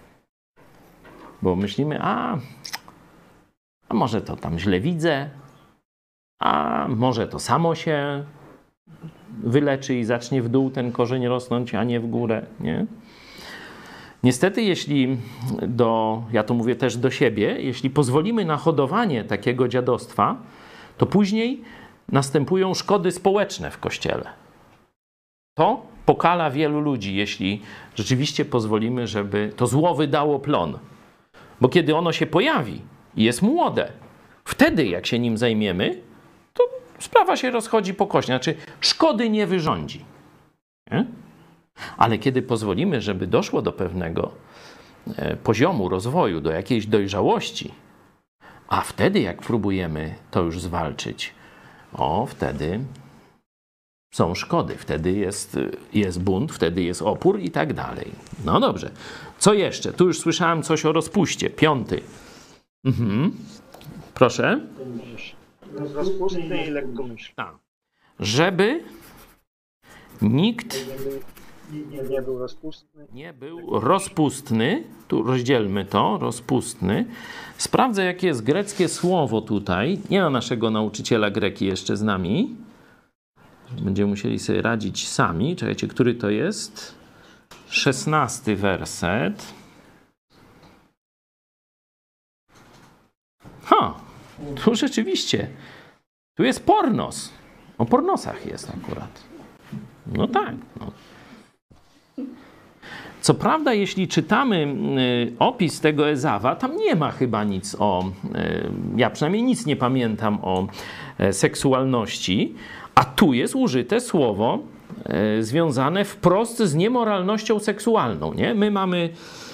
Bo myślimy, a, a może to tam źle widzę, a może to samo się wyleczy i zacznie w dół ten korzeń rosnąć, a nie w górę. Nie? Niestety, jeśli do, ja to mówię też do siebie, jeśli pozwolimy na hodowanie takiego dziadostwa, to później następują szkody społeczne w Kościele. To pokala wielu ludzi, jeśli rzeczywiście pozwolimy, żeby to zło wydało plon. Bo kiedy ono się pojawi i jest młode, wtedy jak się nim zajmiemy, to sprawa się rozchodzi po kościele. Znaczy szkody nie wyrządzi. Nie? Ale kiedy pozwolimy, żeby doszło do pewnego poziomu rozwoju, do jakiejś dojrzałości, a wtedy jak próbujemy to już zwalczyć, o, wtedy są szkody, wtedy jest, jest bunt, wtedy jest opór i tak dalej. No dobrze. Co jeszcze? Tu już słyszałem coś o rozpuście. Piąty. Mhm. Proszę. Rozpustny i lekkomyślny. Tak. Żeby nikt Nie, nie był rozpustny. nie był rozpustny. Tu rozdzielmy to. Rozpustny. Sprawdzę, jakie jest greckie słowo tutaj. Nie ma naszego nauczyciela greki jeszcze z nami. Będziemy musieli sobie radzić sami. Czekajcie, który to jest? Szesnasty werset. Ha! Tu rzeczywiście. Tu jest pornos. O pornosach jest akurat. No tak. No. Co prawda, jeśli czytamy opis tego Ezawa, tam nie ma chyba nic o, ja przynajmniej nic nie pamiętam o seksualności, a tu jest użyte słowo związane wprost z niemoralnością seksualną. Nie? My mamy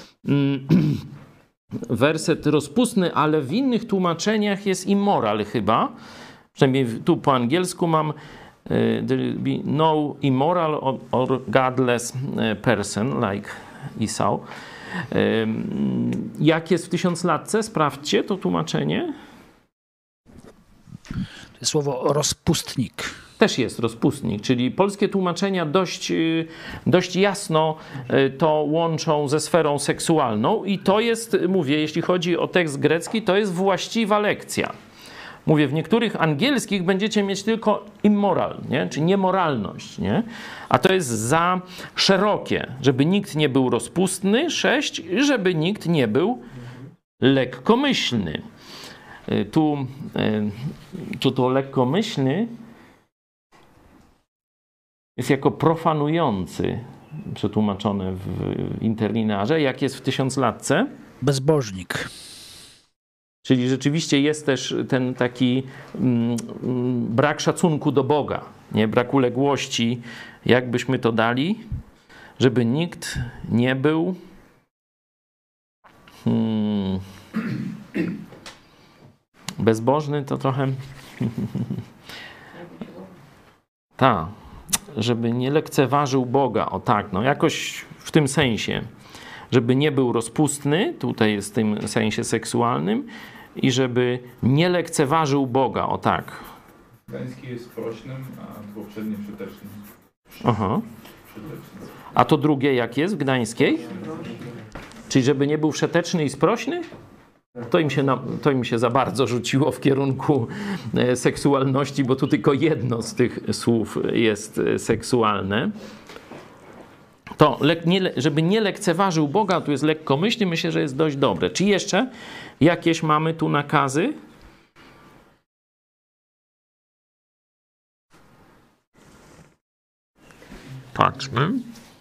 werset rozpustny, ale w innych tłumaczeniach jest immoral chyba. Przynajmniej tu po angielsku mam there be no immoral or, or godless person like Esau. Jak jest w tysiąclatce? Sprawdźcie to tłumaczenie. To jest słowo rozpustnik. Też jest rozpustnik, czyli polskie tłumaczenia dość, dość jasno to łączą ze sferą seksualną i to jest, mówię, jeśli chodzi o tekst grecki, to jest właściwa lekcja. Mówię, w niektórych angielskich będziecie mieć tylko immoral, nie? Czyli niemoralność, nie? A to jest za szerokie, żeby nikt nie był rozpustny, sześć, żeby nikt nie był lekkomyślny. Tu, tu to lekkomyślny jest jako profanujący przetłumaczone w interlinearze. Jak jest w tysiąclatce? Bezbożnik. Czyli rzeczywiście jest też ten taki mm, brak szacunku do Boga, nie? Brak uległości. Jak byśmy to dali? Żeby nikt nie był hmm, bezbożny, to trochę tak, żeby nie lekceważył Boga. O tak, no jakoś w tym sensie. Żeby nie był rozpustny, tutaj jest w tym sensie seksualnym, i żeby nie lekceważył Boga, o tak. Gdański jest sprośnym, a poprzedni przytecznym. Aha. A to drugie jak jest w Gdańskiej? Czyli żeby nie był wszeteczny i sprośny? To im, się na, to im się za bardzo rzuciło w kierunku seksualności, bo tu tylko jedno z tych słów jest seksualne. To, nie, żeby nie lekceważył Boga, tu jest lekkomyślny, myślę, że jest dość dobre. Czy jeszcze jakieś mamy tu nakazy? Patrzmy.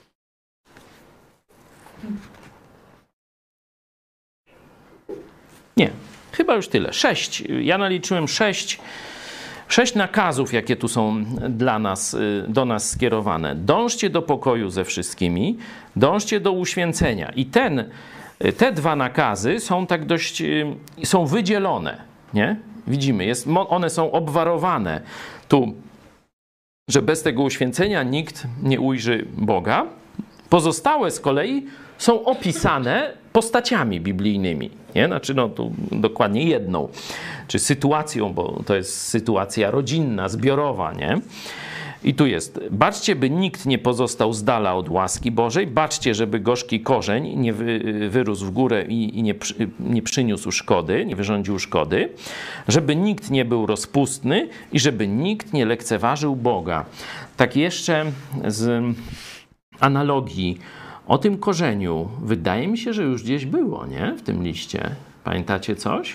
Nie, chyba już tyle. Sześć. Ja naliczyłem sześć, sześć nakazów, jakie tu są dla nas, do nas skierowane. Dążcie do pokoju ze wszystkimi, dążcie do uświęcenia. I ten, te dwa nakazy są tak dość, są wydzielone, nie? Widzimy, jest, one są obwarowane tu, że bez tego uświęcenia nikt nie ujrzy Boga. Pozostałe z kolei są opisane postaciami biblijnymi, nie? Znaczy, no tu dokładnie jedną, czy sytuacją, bo to jest sytuacja rodzinna, zbiorowa, nie? I tu jest, baczcie, by nikt nie pozostał z dala od łaski Bożej, baczcie, żeby gorzki korzeń nie wy, wyrósł w górę i, i nie, nie przyniósł szkody, nie wyrządził szkody, żeby nikt nie był rozpustny i żeby nikt nie lekceważył Boga. Tak jeszcze z analogii o tym korzeniu, wydaje mi się, że już gdzieś było, nie? W tym liście. Pamiętacie coś?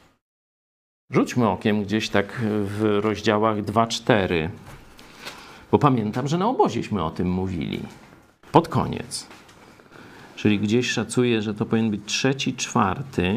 Rzućmy okiem gdzieś tak w rozdziałach dwa cztery. Bo pamiętam, że na oboziśmy o tym mówili. Pod koniec. Czyli gdzieś szacuję, że to powinien być trzeci, czwarty.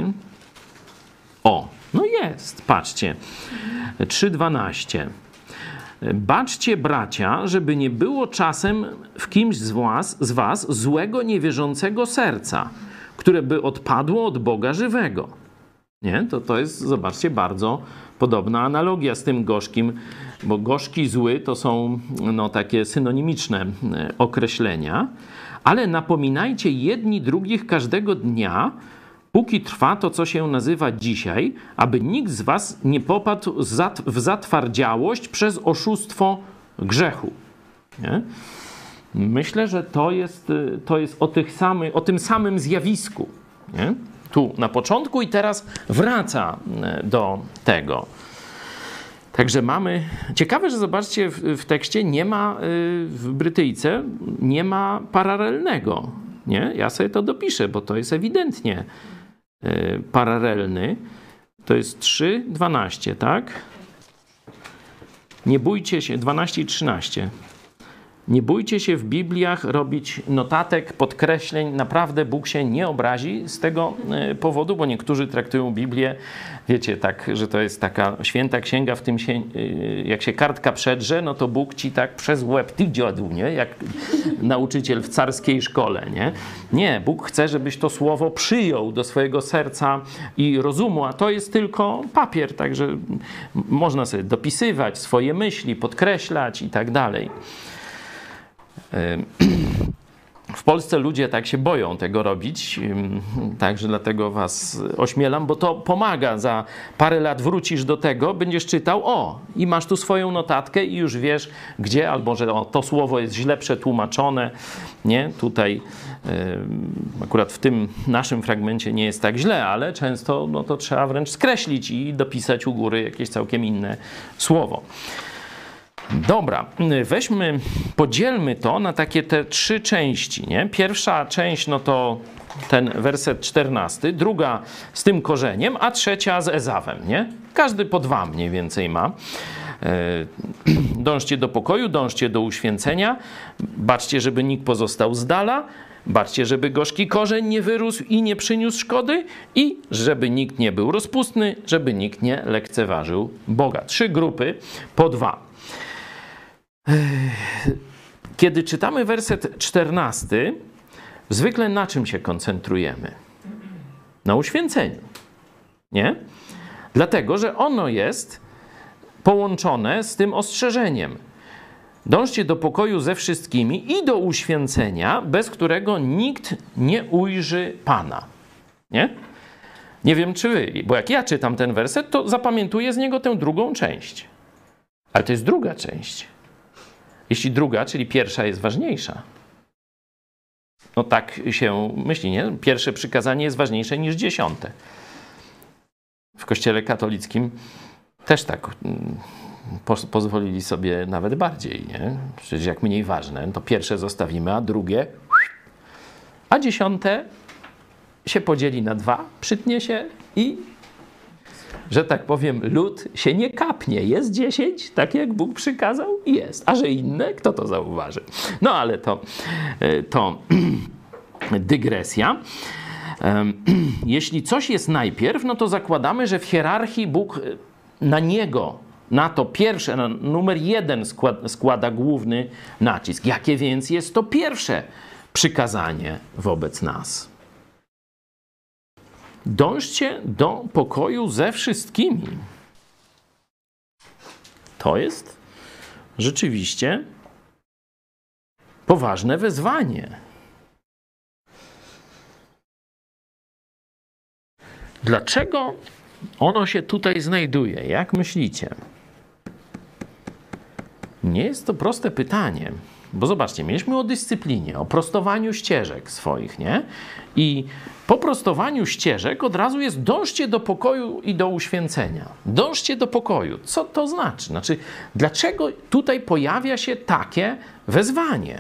O, no jest, patrzcie. trzy dwanaście. Baczcie, bracia, żeby nie było czasem w kimś z was, z was złego, niewierzącego serca, które by odpadło od Boga żywego. Nie? To, to jest, zobaczcie, bardzo podobna analogia z tym gorzkim, bo gorzki, zły to są no, takie synonimiczne określenia, ale napominajcie jedni drugich każdego dnia, póki trwa to, co się nazywa dzisiaj, aby nikt z was nie popadł w zatwardziałość przez oszustwo grzechu. Nie? Myślę, że to jest, to jest o, tych samych, o tym samym zjawisku. Nie? Tu na początku i teraz wraca do tego. Także mamy... Ciekawe, że zobaczcie, w, w tekście nie ma, w Brytyjce nie ma paralelnego. Nie? Ja sobie to dopiszę, bo to jest ewidentnie paralelny. To jest trzy dwanaście, tak? Nie bójcie się, dwanaście i trzynaście. Nie bójcie się w Bibliach robić notatek, podkreśleń. Naprawdę Bóg się nie obrazi z tego powodu, bo niektórzy traktują Biblię, wiecie, tak, że to jest taka święta księga, w tym się, jak się kartka przedrze, no to Bóg ci tak przez łeb, ty dziadu, nie? Jak nauczyciel w carskiej szkole, nie? Nie, Bóg chce, żebyś to słowo przyjął do swojego serca i rozumu, a to jest tylko papier, także można sobie dopisywać swoje myśli, podkreślać i tak dalej. W Polsce ludzie tak się boją tego robić, także dlatego was ośmielam, bo to pomaga. Za parę lat wrócisz do tego, będziesz czytał, o, i masz tu swoją notatkę i już wiesz gdzie, albo że o, to słowo jest źle przetłumaczone, nie? Tutaj akurat w tym naszym fragmencie nie jest tak źle, ale często no, to trzeba wręcz skreślić i dopisać u góry jakieś całkiem inne słowo. Dobra, weźmy, podzielmy to na takie te trzy części, nie? Pierwsza część, no to ten werset czternasty, druga z tym korzeniem, a trzecia z Ezawem, nie? Każdy po dwa mniej więcej ma. Dążcie do pokoju, dążcie do uświęcenia, baczcie, żeby nikt pozostał z dala, baczcie, żeby gorzki korzeń nie wyrósł i nie przyniósł szkody i żeby nikt nie był rozpustny, żeby nikt nie lekceważył Boga. Trzy grupy po dwa. Kiedy czytamy werset czternasty, zwykle na czym się koncentrujemy? Na uświęceniu, nie? Dlatego, że ono jest połączone z tym ostrzeżeniem. Dążcie do pokoju ze wszystkimi i do uświęcenia, bez którego nikt nie ujrzy Pana. Nie? Nie wiem, czy wy, bo jak ja czytam ten werset, to zapamiętuję z niego tę drugą część. Ale to jest druga część. Jeśli druga, czyli pierwsza jest ważniejsza. No tak się myśli, nie? Pierwsze przykazanie jest ważniejsze niż dziesiąte. W Kościele katolickim też tak po, pozwolili sobie nawet bardziej, nie? Przecież jak mniej ważne, to pierwsze zostawimy, a drugie, a dziesiąte się podzieli na dwa, przytnie się i że tak powiem, lud się nie kapnie. Jest dziesięć, tak jak Bóg przykazał? Jest. A że inne? Kto to zauważy? No ale to, to dygresja. Jeśli coś jest najpierw, no to zakładamy, że w hierarchii Bóg na niego, na to pierwsze, na numer jeden składa, składa główny nacisk. Jakie więc jest to pierwsze przykazanie wobec nas? Dążcie do pokoju ze wszystkimi. To jest rzeczywiście poważne wezwanie. Dlaczego ono się tutaj znajduje? Jak myślicie? Nie jest to proste pytanie, bo zobaczcie, mieliśmy o dyscyplinie, o prostowaniu ścieżek swoich, nie? I po prostowaniu ścieżek od razu jest dążcie do pokoju i do uświęcenia. Dążcie do pokoju. Co to znaczy? Znaczy, dlaczego tutaj pojawia się takie wezwanie?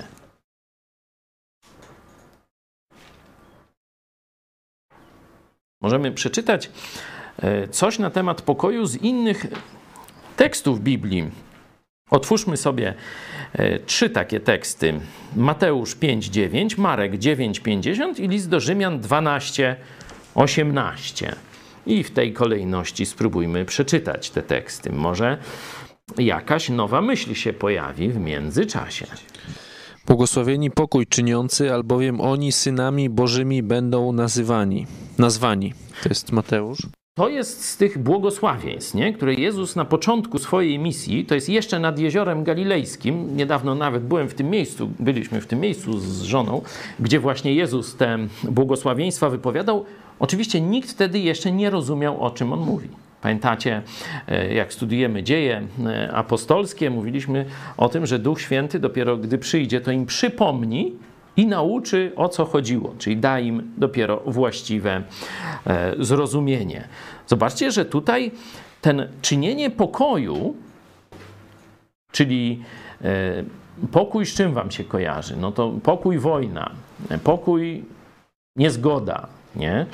Możemy przeczytać coś na temat pokoju z innych tekstów Biblii. Otwórzmy sobie trzy takie teksty. Mateusz pięć dziewięć, Marek dziewięć pięćdziesiąt i list do Rzymian dwanaście osiemnaście. I w tej kolejności spróbujmy przeczytać te teksty. Może jakaś nowa myśl się pojawi w międzyczasie. Błogosławieni pokój czyniący, albowiem oni synami Bożymi będą nazywani. Nazwani. To jest Mateusz. To jest z tych błogosławieństw, nie? Które Jezus na początku swojej misji, to jest jeszcze nad Jeziorem Galilejskim, niedawno nawet byłem w tym miejscu, byliśmy w tym miejscu z żoną, gdzie właśnie Jezus te błogosławieństwa wypowiadał. Oczywiście nikt wtedy jeszcze nie rozumiał, o czym on mówi. Pamiętacie, jak studiujemy dzieje apostolskie, mówiliśmy o tym, że Duch Święty dopiero gdy przyjdzie, to im przypomni i nauczy, o co chodziło, czyli da im dopiero właściwe zrozumienie. Zobaczcie, że tutaj ten czynienie pokoju, czyli pokój z czym wam się kojarzy? No to pokój, wojna, pokój, niezgoda, nie?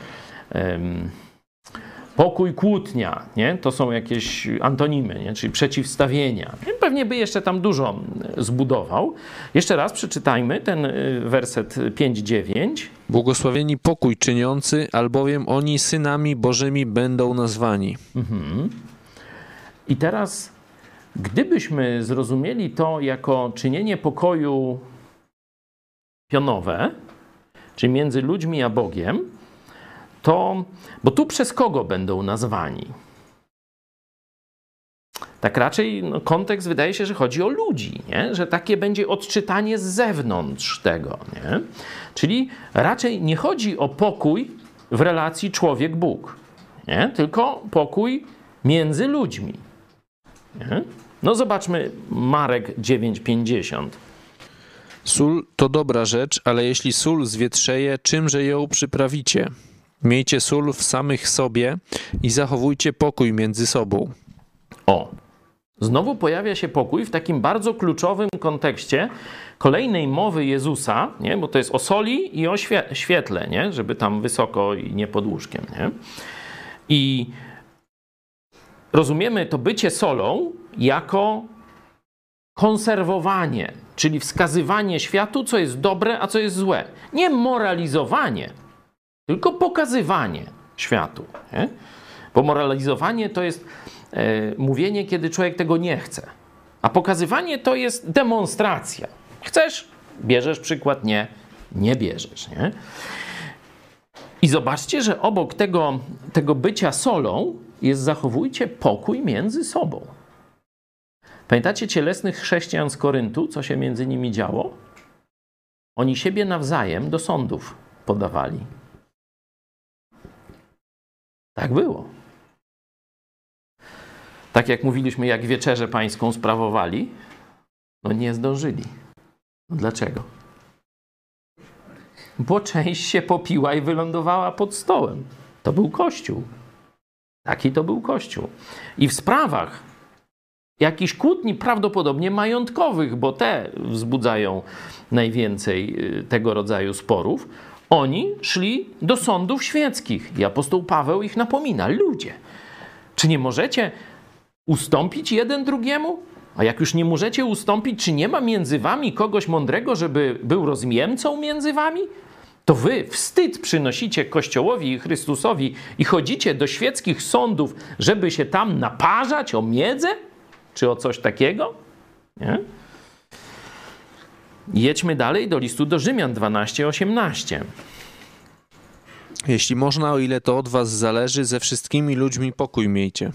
Pokój, kłótnia, nie? To są jakieś antonimy, nie? Czyli przeciwstawienia. Pewnie by jeszcze tam dużo zbudował. Jeszcze raz przeczytajmy ten werset pięć dziewięć. Błogosławieni pokój czyniący, albowiem oni synami Bożymi będą nazwani. Mhm. I teraz, gdybyśmy zrozumieli to jako czynienie pokoju pionowe, czyli między ludźmi a Bogiem, to, bo tu przez kogo będą nazwani? Tak raczej no, kontekst wydaje się, że chodzi o ludzi, nie? Że takie będzie odczytanie z zewnątrz tego. Nie? Czyli raczej nie chodzi o pokój w relacji człowiek-Bóg, nie? Tylko pokój między ludźmi. Nie? No zobaczmy Marek dziewięć pięćdziesiąt. Sól to dobra rzecz, ale jeśli sól zwietrzeje, czymże ją przyprawicie? Miejcie sól w samych sobie i zachowujcie pokój między sobą. O, znowu pojawia się pokój w takim bardzo kluczowym kontekście kolejnej mowy Jezusa, nie? Bo to jest o soli i o świetle, nie? Żeby tam wysoko i nie pod łóżkiem. Nie? I rozumiemy to bycie solą jako konserwowanie, czyli wskazywanie światu, co jest dobre, a co jest złe. Nie moralizowanie, tylko pokazywanie światu. Nie? Bo moralizowanie to jest e, mówienie, kiedy człowiek tego nie chce. A pokazywanie to jest demonstracja. Chcesz? Bierzesz przykład? Nie. Nie bierzesz. Nie? I zobaczcie, że obok tego, tego bycia solą jest zachowujcie pokój między sobą. Pamiętacie cielesnych chrześcijan z Koryntu, co się między nimi działo? Oni siebie nawzajem do sądów podawali. Tak było. Tak jak mówiliśmy, jak wieczerzę pańską sprawowali, no nie zdążyli. No dlaczego? Bo część się popiła i wylądowała pod stołem. To był Kościół. Taki to był Kościół. I w sprawach jakichś kłótni prawdopodobnie majątkowych, bo te wzbudzają najwięcej tego rodzaju sporów, oni szli do sądów świeckich. I apostoł Paweł ich napomina. Ludzie, Czy nie możecie ustąpić jeden drugiemu? A jak już nie możecie ustąpić, czy nie ma między wami kogoś mądrego, żeby był rozmiemcą między wami? To wy wstyd przynosicie Kościołowi i Chrystusowi i chodzicie do świeckich sądów, żeby się tam naparzać o miedzę? Czy o coś takiego? Nie? Jedźmy dalej do listu do Rzymian dwanaście osiemnaście. Jeśli można, o ile to od was zależy, ze wszystkimi ludźmi pokój miejcie.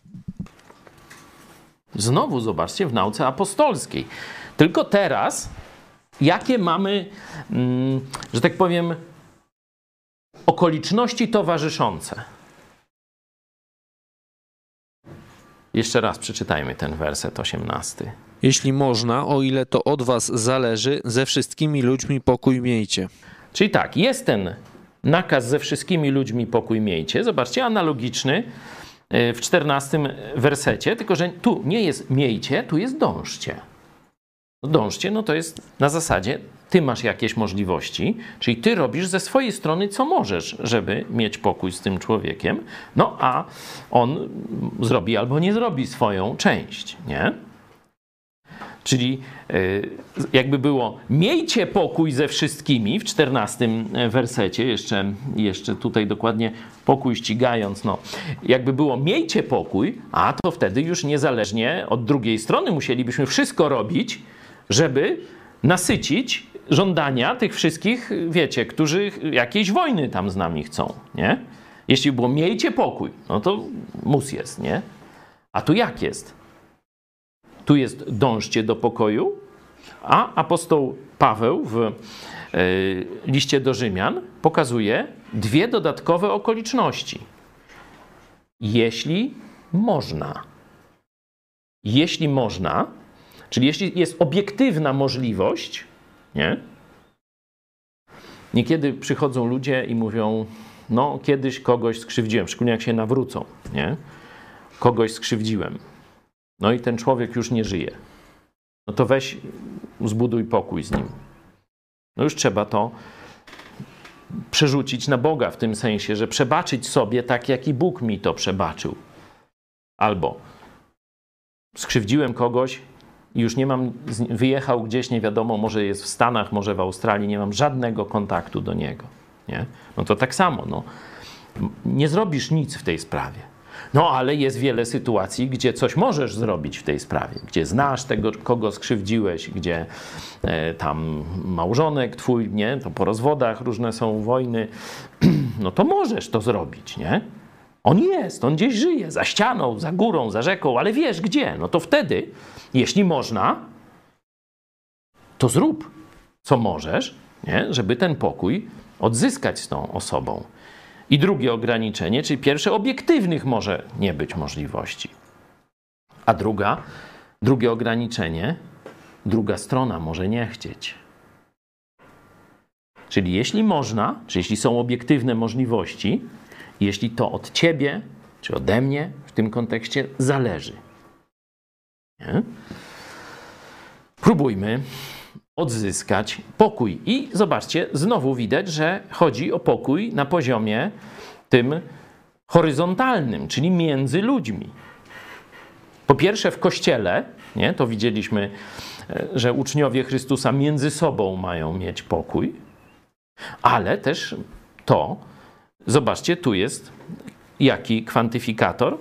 Znowu zobaczcie w nauce apostolskiej. Tylko teraz, jakie mamy, mm, że tak powiem, okoliczności towarzyszące. Jeszcze raz przeczytajmy ten werset osiemnasty. Jeśli można, o ile to od was zależy, ze wszystkimi ludźmi pokój miejcie. Czyli tak, jest ten nakaz ze wszystkimi ludźmi pokój miejcie. Zobaczcie, analogiczny w czternastym wersecie, tylko że tu nie jest miejcie, tu jest dążcie. No dążcie, no to jest na zasadzie ty masz jakieś możliwości, czyli ty robisz ze swojej strony co możesz, żeby mieć pokój z tym człowiekiem, no a on zrobi albo nie zrobi swoją część, nie? Czyli jakby było miejcie pokój ze wszystkimi w czternastym wersecie, jeszcze, jeszcze tutaj dokładnie pokój ścigając, no jakby było miejcie pokój, a to wtedy już niezależnie od drugiej strony musielibyśmy wszystko robić, żeby nasycić żądania tych wszystkich, wiecie, którzy jakiejś wojny tam z nami chcą, nie? Jeśli było miejcie pokój, no to mus jest, nie? A tu jak jest? Tu jest dążcie do pokoju, a apostoł Paweł w y, liście do Rzymian pokazuje dwie dodatkowe okoliczności. Jeśli można. Jeśli można, czyli jeśli jest obiektywna możliwość, nie? Niekiedy przychodzą ludzie i mówią, no kiedyś kogoś skrzywdziłem, szczególnie jak się nawrócą, nie? Kogoś skrzywdziłem. No i ten człowiek już nie żyje. No to weź, zbuduj pokój z nim. No już trzeba to przerzucić na Boga w tym sensie, że przebaczyć sobie tak, jak i Bóg mi to przebaczył. Albo skrzywdziłem kogoś i już nie mam, wyjechał gdzieś, nie wiadomo, może jest w Stanach, może w Australii, nie mam żadnego kontaktu do niego. Nie? No to tak samo, no. Nie zrobisz nic w tej sprawie. No ale jest wiele sytuacji, gdzie coś możesz zrobić w tej sprawie, gdzie znasz tego, kogo skrzywdziłeś, gdzie e, tam małżonek twój, nie, to po rozwodach różne są wojny, no to możesz to zrobić, nie? On jest, on gdzieś żyje, za ścianą, za górą, za rzeką, ale wiesz gdzie, no to wtedy, jeśli można, to zrób, co możesz, nie, żeby ten pokój odzyskać z tą osobą. I drugie ograniczenie, czyli pierwsze, obiektywnych może nie być możliwości. A druga, drugie ograniczenie, druga strona może nie chcieć. Czyli jeśli można, czy jeśli są obiektywne możliwości, jeśli to od ciebie, czy ode mnie w tym kontekście zależy. Nie? Próbujmy odzyskać pokój. I zobaczcie, znowu widać, że chodzi o pokój na poziomie tym horyzontalnym, czyli między ludźmi. Po pierwsze w Kościele, nie, to widzieliśmy, że uczniowie Chrystusa między sobą mają mieć pokój, ale też to, zobaczcie, tu jest jaki kwantyfikator?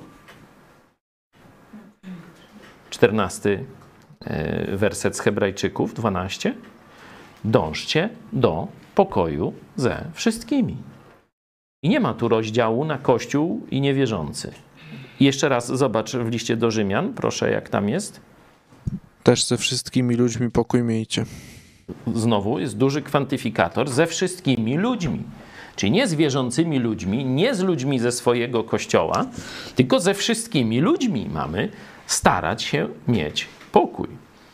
czternasty werset z Hebrajczyków, dwanaście. Dążcie do pokoju ze wszystkimi. I nie ma tu rozdziału na Kościół i niewierzący. I jeszcze raz zobacz w liście do Rzymian, proszę, jak tam jest. Też ze wszystkimi ludźmi pokój miejcie. Znowu jest duży kwantyfikator, ze wszystkimi ludźmi. Czyli nie z wierzącymi ludźmi, nie z ludźmi ze swojego kościoła, tylko ze wszystkimi ludźmi mamy starać się mieć pokój.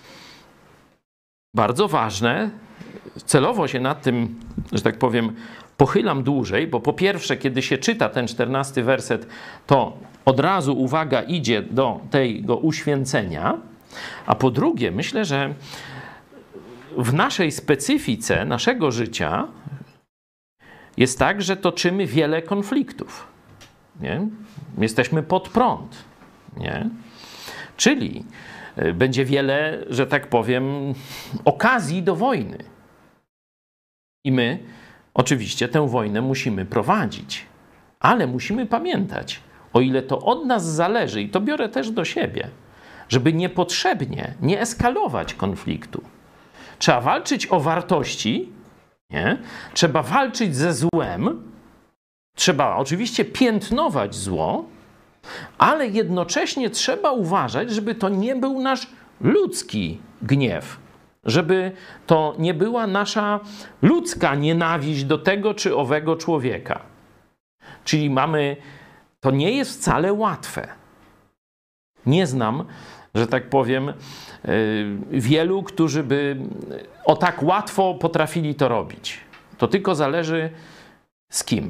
Bardzo ważne, celowo się nad tym, że tak powiem, pochylam dłużej, bo po pierwsze, kiedy się czyta ten czternasty werset, to od razu uwaga idzie do tego uświęcenia, a po drugie, myślę, że w naszej specyfice naszego życia jest tak, że toczymy wiele konfliktów. Nie? Jesteśmy pod prąd. Nie? Czyli będzie wiele, że tak powiem, okazji do wojny. I my oczywiście tę wojnę musimy prowadzić. Ale musimy pamiętać, o ile to od nas zależy, i to biorę też do siebie, żeby niepotrzebnie nie eskalować konfliktu. Trzeba walczyć o wartości, nie? Trzeba walczyć ze złem, trzeba oczywiście piętnować zło, ale jednocześnie trzeba uważać, żeby to nie był nasz ludzki gniew, żeby to nie była nasza ludzka nienawiść do tego czy owego człowieka. Czyli mamy, to nie jest wcale łatwe. Nie znam, że tak powiem, wielu, którzy by o tak łatwo potrafili to robić. To tylko zależy z kim.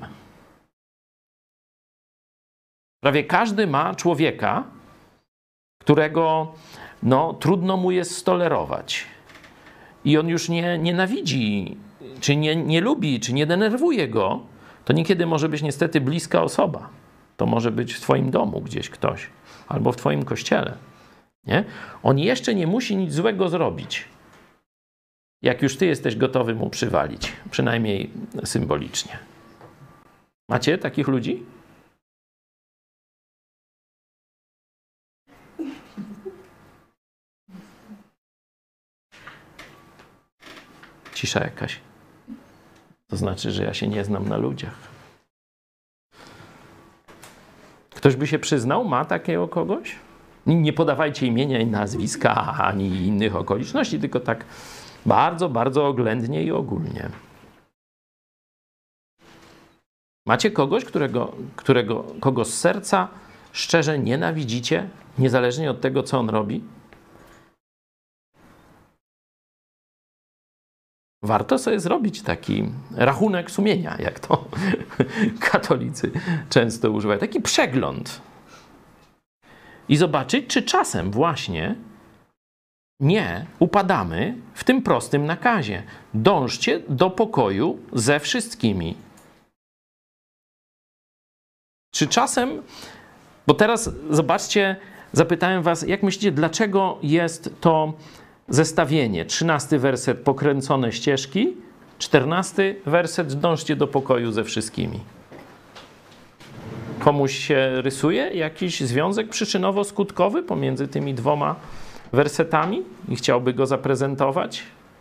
Prawie każdy ma człowieka, którego no, trudno mu jest stolerować. I on już nie nienawidzi, czy nie, nie lubi, czy nie denerwuje go. To niekiedy może być niestety bliska osoba. To może być w twoim domu gdzieś ktoś, albo w twoim kościele. Nie? On jeszcze nie musi nic złego zrobić, jak już ty jesteś gotowy mu przywalić, przynajmniej symbolicznie. Macie takich ludzi? Cisza jakaś. To znaczy, że ja się nie znam na ludziach. Ktoś by się przyznał? Ma takiego kogoś? Nie podawajcie imienia i nazwiska, ani innych okoliczności, tylko tak bardzo, bardzo oględnie i ogólnie. Macie kogoś, którego, którego, kogo z serca szczerze nienawidzicie, niezależnie od tego, co on robi? Warto sobie zrobić taki rachunek sumienia, jak to katolicy często używają. Taki przegląd. I zobaczyć, czy czasem właśnie nie upadamy w tym prostym nakazie. Dążcie do pokoju ze wszystkimi. Czy czasem, bo teraz zobaczcie, zapytałem was, jak myślicie, dlaczego jest to zestawienie? Trzynasty werset, pokręcone ścieżki. Czternasty werset, dążcie do pokoju ze wszystkimi. Komuś się rysuje jakiś związek przyczynowo-skutkowy pomiędzy tymi dwoma wersetami i chciałby go zaprezentować?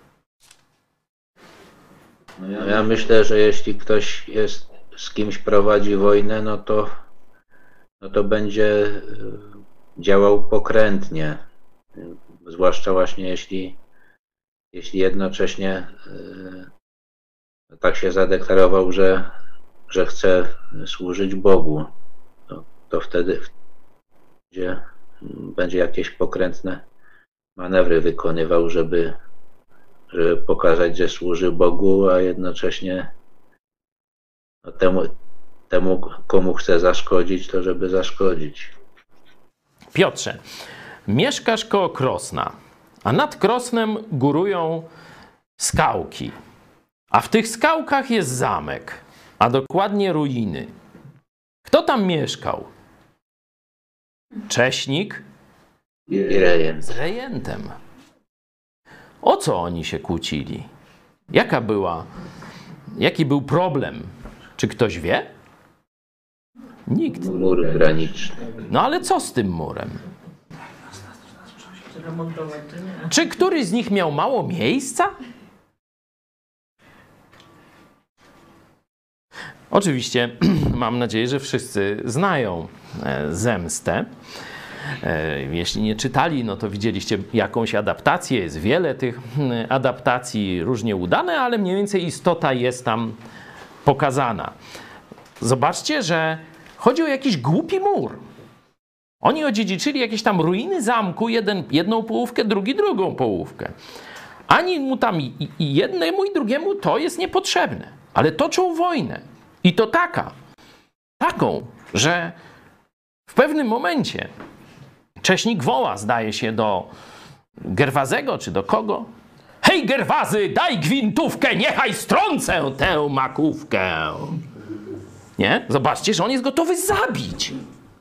No ja, ja myślę, że jeśli ktoś jest, z kimś prowadzi wojnę, no to, no to będzie działał pokrętnie. Zwłaszcza właśnie jeśli, jeśli jednocześnie yy, tak się zadeklarował, że, że chce służyć Bogu, to, to wtedy będzie, będzie jakieś pokrętne manewry wykonywał, żeby, żeby pokazać, że służy Bogu, a jednocześnie no, temu, temu, komu chce zaszkodzić, to żeby zaszkodzić. Piotrze, mieszkasz koło Krosna, a nad Krosnem górują skałki, a w tych skałkach jest zamek, a dokładnie ruiny. Kto tam mieszkał? Cześnik i rejent. Z rejentem. O co oni się kłócili? Jaka była, jaki był problem? Czy ktoś wie? Nikt. Mur graniczny. No ale co z tym murem? Czy któryś z nich miał mało miejsca? Oczywiście mam nadzieję, że wszyscy znają Zemstę. Jeśli nie czytali, no to widzieliście jakąś adaptację. Jest wiele tych adaptacji różnie udane, ale mniej więcej istota jest tam pokazana. Zobaczcie, że chodzi o jakiś głupi mur. Oni odziedziczyli jakieś tam ruiny zamku, jeden, jedną połówkę, drugi drugą połówkę. Ani mu tam i, i jednemu i drugiemu to jest niepotrzebne. Ale toczą wojnę. I to taka. Taką, że w pewnym momencie Cześnik woła, zdaje się, do Gerwazego, czy do kogo? Hej, Gerwazy, daj gwintówkę, niechaj strącę tę makówkę. Nie? Zobaczcie, że on jest gotowy zabić.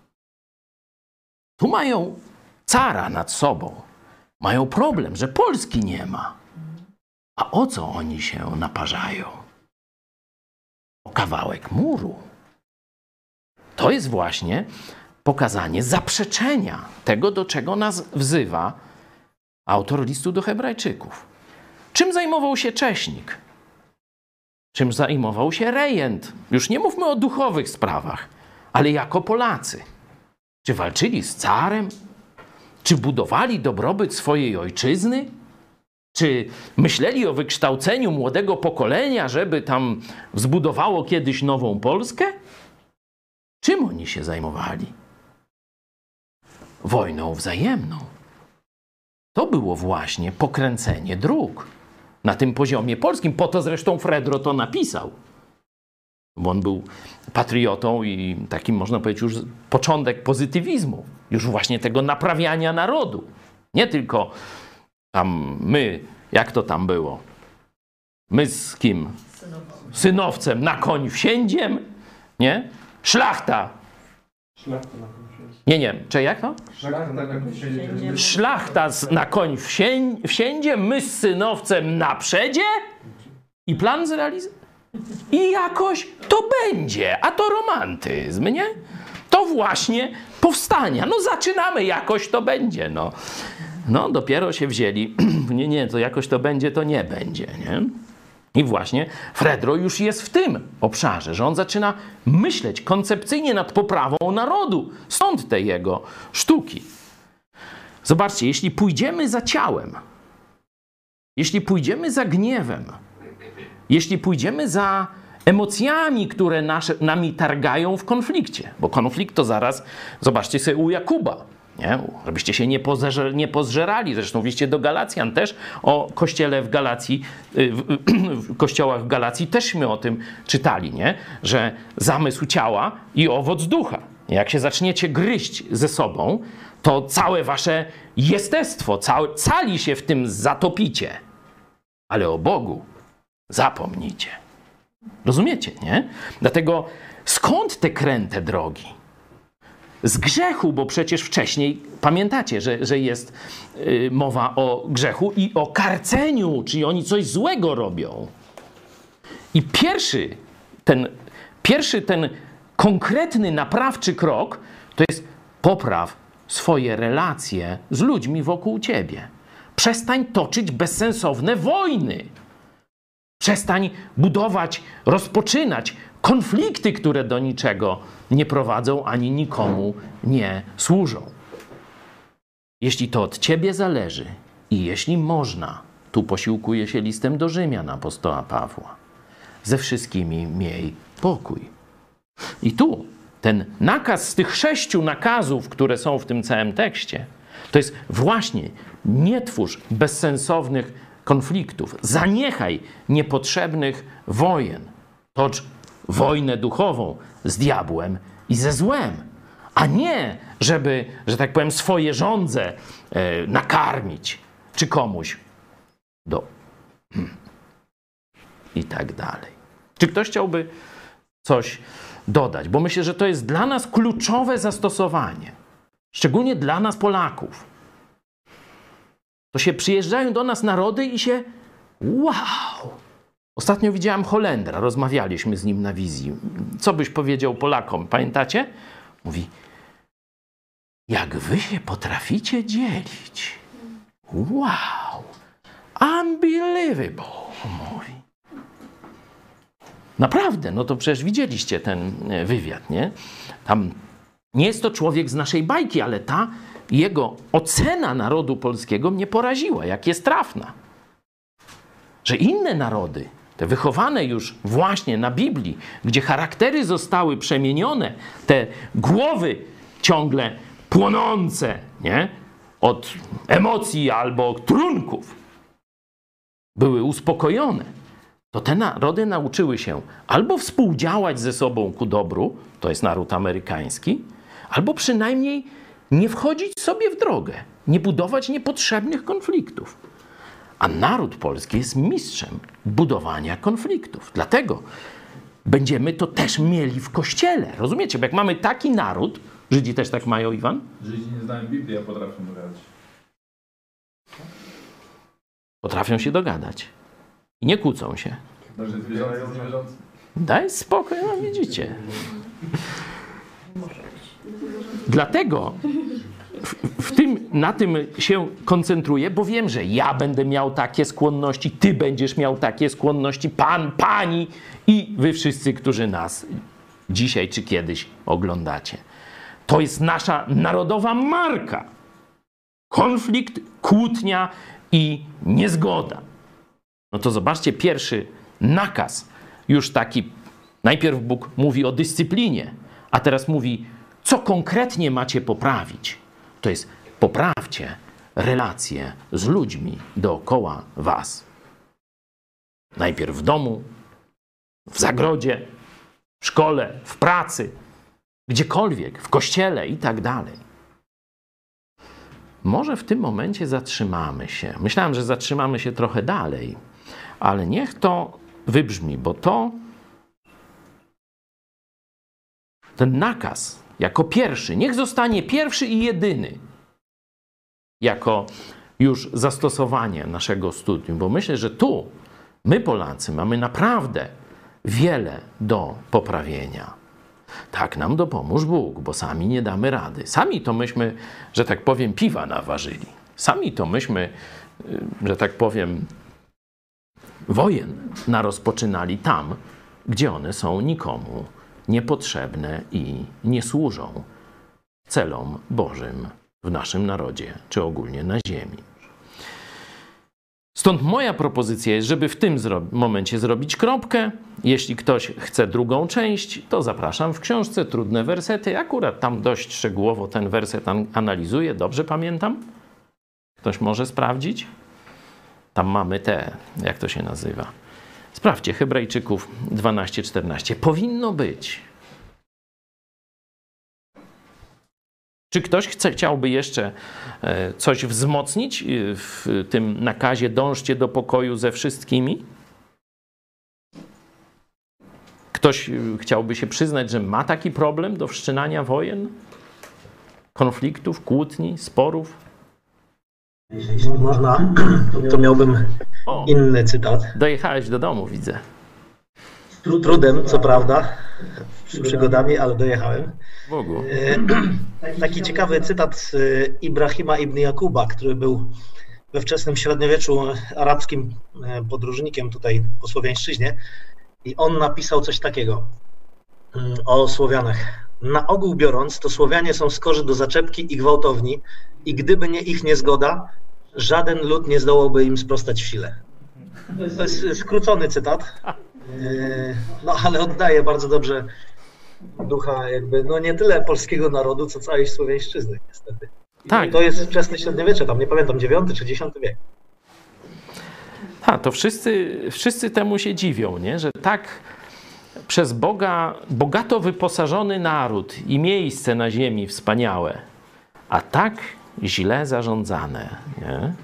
Tu mają cara nad sobą. Mają problem, że Polski nie ma. A o co oni się naparzają? O kawałek muru. To jest właśnie pokazanie zaprzeczenia tego, do czego nas wzywa autor listu do Hebrajczyków. Czym zajmował się Cześnik? Czym zajmował się rejent? Już nie mówmy o duchowych sprawach, ale jako Polacy. Czy walczyli z carem? Czy budowali dobrobyt swojej ojczyzny? Czy myśleli o wykształceniu młodego pokolenia, żeby tam zbudowało kiedyś nową Polskę? Czym oni się zajmowali? Wojną wzajemną. To było właśnie pokręcenie dróg na tym poziomie polskim. Po to zresztą Fredro to napisał. Bo on był patriotą i takim, można powiedzieć, już początek pozytywizmu. Już właśnie tego naprawiania narodu. Nie tylko tam my, jak to tam było? My z kim? Synowcem na koń wsiędziem, nie? Szlachta. Szlachta na koń wsiędziem. Nie, nie, czy jak to? Szlachta na koń wsiędziem. Szlachta z, na koń wsię, wsiędziem, my z synowcem na przedzie i plan zrealizowany. I jakoś to będzie, a to romantyzm, nie? To właśnie powstania. No zaczynamy, jakoś to będzie, no. No dopiero się wzięli, nie, nie, to jakoś to będzie, to nie będzie, nie? I właśnie Fredro już jest w tym obszarze, że on zaczyna myśleć koncepcyjnie nad poprawą narodu. Stąd te jego sztuki. Zobaczcie, jeśli pójdziemy za ciałem, jeśli pójdziemy za gniewem, jeśli pójdziemy za emocjami, które nasze, nami targają w konflikcie, bo konflikt to zaraz, zobaczcie sobie u Jakuba, nie? Żebyście się nie, pozerze, nie pozżerali. Zresztą w liście do Galacjan też o kościele w Galacji, w, w kościołach w Galacji teżśmy o tym czytali, nie? Że zamysł ciała i owoc ducha. Jak się zaczniecie gryźć ze sobą, to całe wasze jestestwo, całe, cali się w tym zatopicie. Ale o Bogu zapomnijcie. Rozumiecie, nie? Dlatego skąd te kręte drogi? Z grzechu, bo przecież wcześniej pamiętacie, że, że jest y, mowa o grzechu i o karceniu, czyli oni coś złego robią. I pierwszy ten, pierwszy ten konkretny, naprawczy krok to jest popraw swoje relacje z ludźmi wokół ciebie. Przestań toczyć bezsensowne wojny. Przestań budować, rozpoczynać konflikty, które do niczego nie prowadzą ani nikomu nie służą. Jeśli to od ciebie zależy i jeśli można, tu posiłkuje się listem do Rzymian apostoła Pawła, ze wszystkimi miej pokój. I tu ten nakaz z tych sześciu nakazów, które są w tym całym tekście, to jest właśnie nie twórz bezsensownych konfliktów, zaniechaj niepotrzebnych wojen, tocz wojnę duchową z diabłem i ze złem, a nie, żeby, że tak powiem, swoje żądze e, nakarmić, czy komuś do... i tak dalej. Czy ktoś chciałby coś dodać? Bo myślę, że to jest dla nas kluczowe zastosowanie, szczególnie dla nas Polaków. To się przyjeżdżają do nas narody i się wow! Ostatnio widziałem Holendra, rozmawialiśmy z nim na wizji. Co byś powiedział Polakom, pamiętacie? Mówi, jak wy się potraficie dzielić. Wow! Unbelievable, mówi. Naprawdę, no to przecież widzieliście ten wywiad, nie? Tam nie jest to człowiek z naszej bajki, ale ta jego ocena narodu polskiego mnie poraziła, jak jest trafna. Że inne narody, te wychowane już właśnie na Biblii, gdzie charaktery zostały przemienione, te głowy ciągle płonące, nie? Od emocji albo trunków, były uspokojone, to te narody nauczyły się albo współdziałać ze sobą ku dobru, to jest naród amerykański, albo przynajmniej nie wchodzić sobie w drogę, nie budować niepotrzebnych konfliktów. A naród polski jest mistrzem budowania konfliktów. Dlatego będziemy to też mieli w Kościele. Rozumiecie? Bo jak mamy taki naród, Żydzi też tak mają, Iwan? Żydzi nie znają Biblii, a potrafią dogadać. Potrafią się dogadać. I nie kłócą się. Chyba, że zwierzący z niewierzącym. Daj spokój, no widzicie. Dlatego w, w tym, na tym się koncentruję, bo wiem, że ja będę miał takie skłonności, ty będziesz miał takie skłonności, pan, pani i wy wszyscy, którzy nas dzisiaj czy kiedyś oglądacie. To jest nasza narodowa marka. Konflikt, kłótnia i niezgoda. No to zobaczcie, pierwszy nakaz, już taki, najpierw Bóg mówi o dyscyplinie, a teraz mówi, co konkretnie macie poprawić. To jest poprawcie relacje z ludźmi dookoła was. Najpierw w domu, w zagrodzie, w szkole, w pracy, gdziekolwiek, w kościele i tak dalej. Może w tym momencie zatrzymamy się. Myślałem, że zatrzymamy się trochę dalej, ale niech to wybrzmi, bo to ten nakaz jako pierwszy, niech zostanie pierwszy i jedyny jako już zastosowanie naszego studium, bo myślę, że tu my Polacy mamy naprawdę wiele do poprawienia. Tak nam dopomóż Bóg, bo sami nie damy rady. Sami to myśmy, że tak powiem, piwa naważyli. Sami to myśmy, że tak powiem, wojen narozpoczynali tam, gdzie one są nikomu niepotrzebne i nie służą celom Bożym w naszym narodzie, czy ogólnie na ziemi. Stąd moja propozycja jest, żeby w tym zro- momencie zrobić kropkę. Jeśli ktoś chce drugą część, to zapraszam w książce Trudne wersety. Akurat tam dość szczegółowo ten werset an- analizuję. Dobrze pamiętam? Ktoś może sprawdzić? Tam mamy te, jak to się nazywa? Sprawdźcie, Hebrajczyków dwanaście czternaście. Powinno być. Czy ktoś chce, chciałby jeszcze coś wzmocnić w tym nakazie dążcie do pokoju ze wszystkimi? Ktoś chciałby się przyznać, że ma taki problem do wszczynania wojen, konfliktów, kłótni, sporów? Jeśli można, to miałbym o, inny cytat. Dojechałeś do domu, widzę. Trudem, co prawda, z przygodami, ale dojechałem. Bogu. Taki ciekawy cytat z Ibrahima ibn Jakuba, który był we wczesnym średniowieczu arabskim podróżnikiem tutaj po słowiańszczyźnie. I on napisał coś takiego o Słowianach. Na ogół biorąc, to Słowianie są skorzy do zaczepki i gwałtowni i gdyby nie ich niezgoda, żaden lud nie zdołałby im sprostać w sile. To jest skrócony cytat, no ale oddaje bardzo dobrze ducha jakby, no nie tyle polskiego narodu, co całej słowiańszczyzny niestety. Tak. To jest wczesne średniowiecze, tam nie pamiętam, dziewiąty czy dziesiąty wiek. Tak, to wszyscy, wszyscy temu się dziwią, nie? Że tak przez Boga bogato wyposażony naród i miejsce na ziemi wspaniałe, a tak źle zarządzane, nie?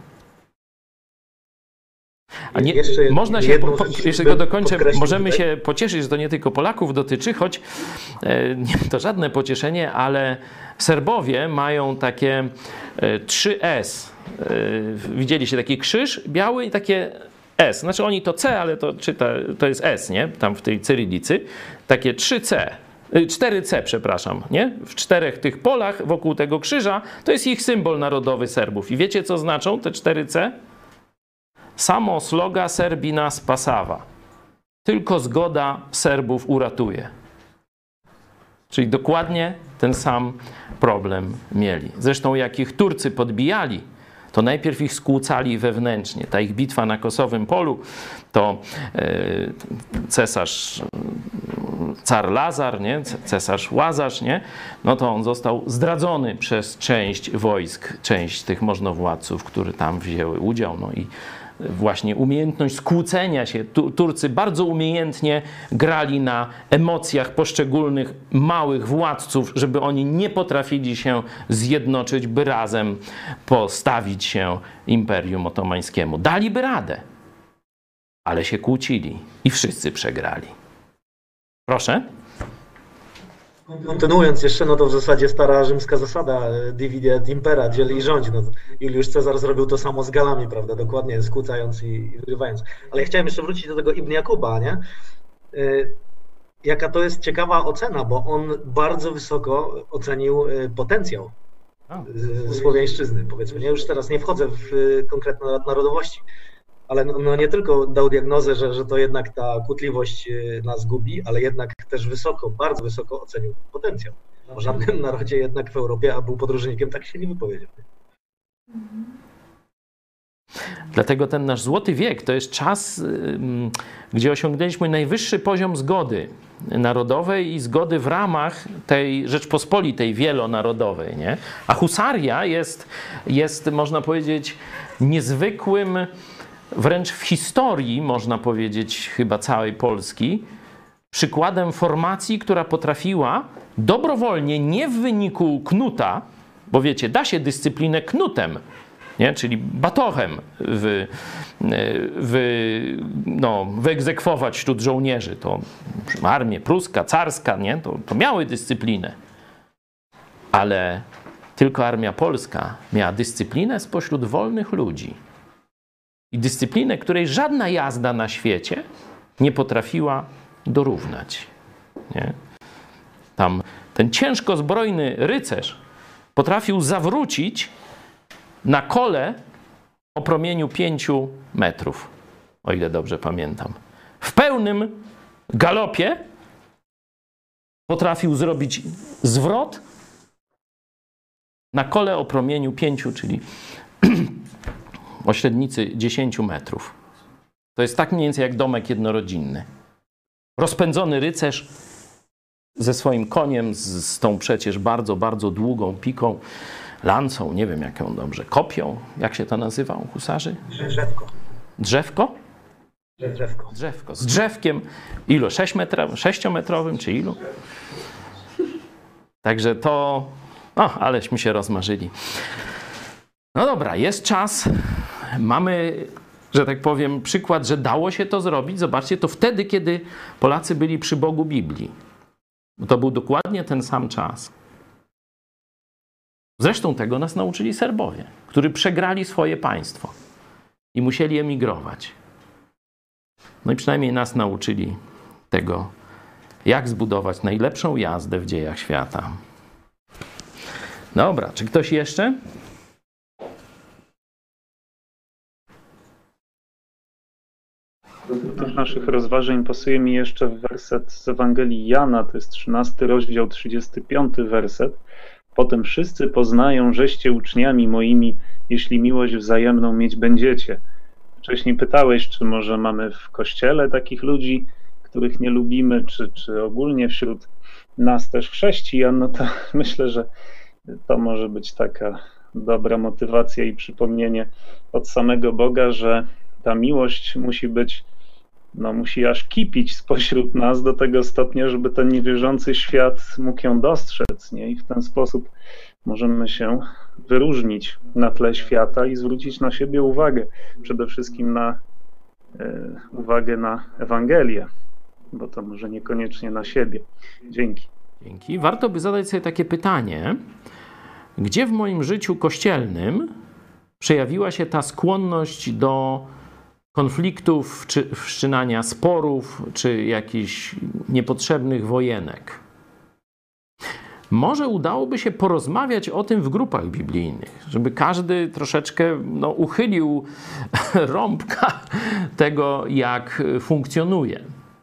A nie, jeszcze można się, po, po, rzecz, jeszcze go dokończę, podkreślić możemy tutaj. się pocieszyć, że to nie tylko Polaków dotyczy, choć e, nie to żadne pocieszenie, ale Serbowie mają takie e, trzy S. E, widzieliście taki krzyż biały i takie S. Znaczy oni to C, ale to czyta, to jest S, nie? Tam w tej cyrylicy. Takie trzy C. cztery C, przepraszam, nie? W czterech tych polach wokół tego krzyża to jest ich symbol narodowy Serbów. I wiecie, co znaczą te cztery C? Samo sloga Serbina spasawa. Tylko zgoda Serbów uratuje. Czyli dokładnie ten sam problem mieli. Zresztą jak ich Turcy podbijali, to najpierw ich skłócali wewnętrznie. Ta ich bitwa na Kosowym Polu, to yy, cesarz, car Lazar, nie? Cesarz Łazarz, nie? No to on został zdradzony przez część wojsk, część tych możnowładców, które tam wzięły udział. No i właśnie umiejętność skłócenia się. Turcy bardzo umiejętnie grali na emocjach poszczególnych małych władców, żeby oni nie potrafili się zjednoczyć, by razem postawić się Imperium Otomańskiemu. Daliby radę, ale się kłócili i wszyscy przegrali. Proszę. Kontynuując jeszcze, no to w zasadzie stara rzymska zasada divide et impera, dziel i rządź. No, Juliusz Cezar zrobił to samo z Galami, prawda, dokładnie, skłócając i, i wyrywając. Ale ja chciałem jeszcze wrócić do tego Ibn Jakuba, nie? Y, jaka to jest ciekawa ocena, bo on bardzo wysoko ocenił potencjał słowiańszczyzny, powiedzmy. Ja już teraz nie wchodzę w konkretne narodowości, ale no, no nie tylko dał diagnozę, że, że to jednak ta kłótliwość nas gubi, ale jednak też wysoko, bardzo wysoko ocenił potencjał. O żadnym narodzie jednak w Europie, a był podróżnikiem, tak się nie wypowiedział. Dlatego ten nasz złoty wiek to jest czas, gdzie osiągnęliśmy najwyższy poziom zgody narodowej i zgody w ramach tej Rzeczpospolitej wielonarodowej, nie? A husaria jest, jest, można powiedzieć, niezwykłym, wręcz w historii, można powiedzieć, chyba całej Polski, przykładem formacji, która potrafiła dobrowolnie, nie w wyniku knuta, bo wiecie, da się dyscyplinę knutem, nie? Czyli batochem wy, wy, no, wyegzekwować wśród żołnierzy. To armia pruska, carska, nie? To, to miały dyscyplinę. Ale tylko armia polska miała dyscyplinę spośród wolnych ludzi. I dyscyplinę, której żadna jazda na świecie nie potrafiła dorównać. Nie? Tam ten ciężko zbrojny rycerz potrafił zawrócić na kole o promieniu pięciu metrów, o ile dobrze pamiętam. W pełnym galopie potrafił zrobić zwrot na kole o promieniu pięciu, czyli o średnicy dziesięciu metrów. To jest tak mniej więcej jak domek jednorodzinny. Rozpędzony rycerz ze swoim koniem, z, z tą przecież bardzo, bardzo długą piką, lancą, nie wiem jak ją dobrze, kopią, jak się to nazywa u husarzy? Drzewko. Drzewko? Drzewko. Drzewko. Z drzewkiem, ilu? Sześciometrowym czy ilu? Także to, o, aleśmy się rozmarzyli. No dobra, jest czas. Mamy, że tak powiem, przykład, że dało się to zrobić. Zobaczcie, to wtedy, kiedy Polacy byli przy Bogu Biblii. Bo to był dokładnie ten sam czas. Zresztą tego nas nauczyli Serbowie, którzy przegrali swoje państwo i musieli emigrować. No i przynajmniej nas nauczyli tego, jak zbudować najlepszą jazdę w dziejach świata. Dobra, czy ktoś jeszcze? Do tych naszych rozważań pasuje mi jeszcze werset z Ewangelii Jana, to jest trzynasty rozdział, trzydziesty piąty werset. Potem wszyscy poznają, żeście uczniami moimi, jeśli miłość wzajemną mieć będziecie. Wcześniej pytałeś, czy może mamy w Kościele takich ludzi, których nie lubimy, czy, czy ogólnie wśród nas też chrześcijan, no to myślę, że to może być taka dobra motywacja i przypomnienie od samego Boga, że ta miłość musi być, no musi aż kipić spośród nas do tego stopnia, żeby ten niewierzący świat mógł ją dostrzec, nie? I w ten sposób możemy się wyróżnić na tle świata i zwrócić na siebie uwagę. Przede wszystkim na e, uwagę na Ewangelię, bo to może niekoniecznie na siebie. Dzięki. Dzięki. Warto by zadać sobie takie pytanie, gdzie w moim życiu kościelnym przejawiła się ta skłonność do konfliktów, czy wszczynania sporów, czy jakichś niepotrzebnych wojenek. Może udałoby się porozmawiać o tym w grupach biblijnych, żeby każdy troszeczkę no, uchylił rąbka tego, jak funkcjonuje.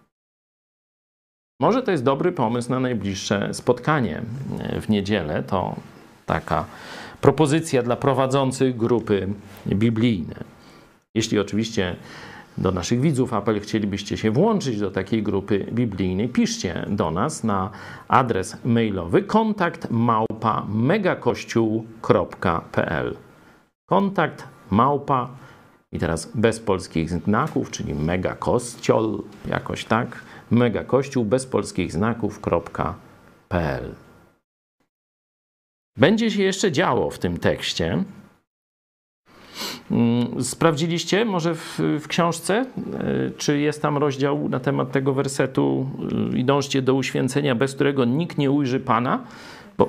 Może to jest dobry pomysł na najbliższe spotkanie w niedzielę. To taka propozycja dla prowadzących grupy biblijne. Jeśli oczywiście do naszych widzów apel chcielibyście się włączyć do takiej grupy biblijnej, piszcie do nas na adres mailowy kontakt małpa megakościół kropka p l. Kontakt małpa i teraz bez polskich znaków, czyli megakościol, jakoś tak, megakościół bez polskich znaków kropka p l. Będzie się jeszcze działo w tym tekście. Sprawdziliście może w, w książce, czy jest tam rozdział na temat tego wersetu i dążcie do uświęcenia, bez którego nikt nie ujrzy Pana? Bo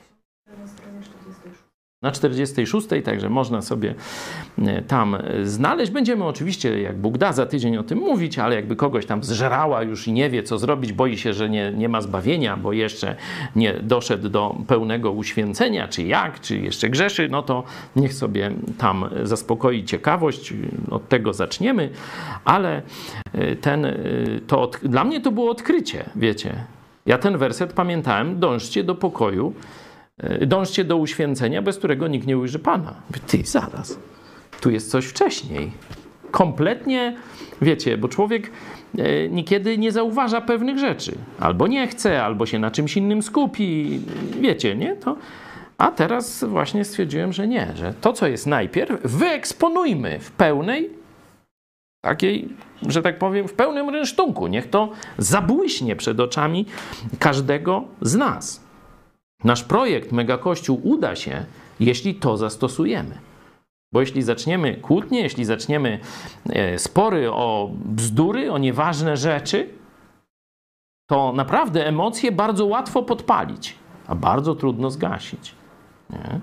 na czterdziestej szóstej, także można sobie tam znaleźć. Będziemy oczywiście, jak Bóg da, za tydzień o tym mówić, ale jakby kogoś tam zżerała już i nie wie, co zrobić, boi się, że nie, nie ma zbawienia, bo jeszcze nie doszedł do pełnego uświęcenia, czy jak, czy jeszcze grzeszy, no to niech sobie tam zaspokoi ciekawość, od tego zaczniemy, ale ten, to od, dla mnie to było odkrycie, wiecie. Ja ten werset pamiętałem, dążcie do pokoju, dążcie do uświęcenia, bez którego nikt nie ujrzy Pana. Ty, zaraz. Tu jest coś wcześniej. Kompletnie, wiecie, bo człowiek niekiedy nie zauważa pewnych rzeczy. Albo nie chce, albo się na czymś innym skupi. Wiecie, nie? To... A teraz właśnie stwierdziłem, że nie. Że to, co jest najpierw, wyeksponujmy w pełnej, takiej, że tak powiem, w pełnym rynsztunku. Niech to zabłyśnie przed oczami każdego z nas. Nasz projekt Mega Kościół uda się, jeśli to zastosujemy. Bo jeśli zaczniemy kłótnie, jeśli zaczniemy spory o bzdury, o nieważne rzeczy, to naprawdę emocje bardzo łatwo podpalić, a bardzo trudno zgasić. Nie?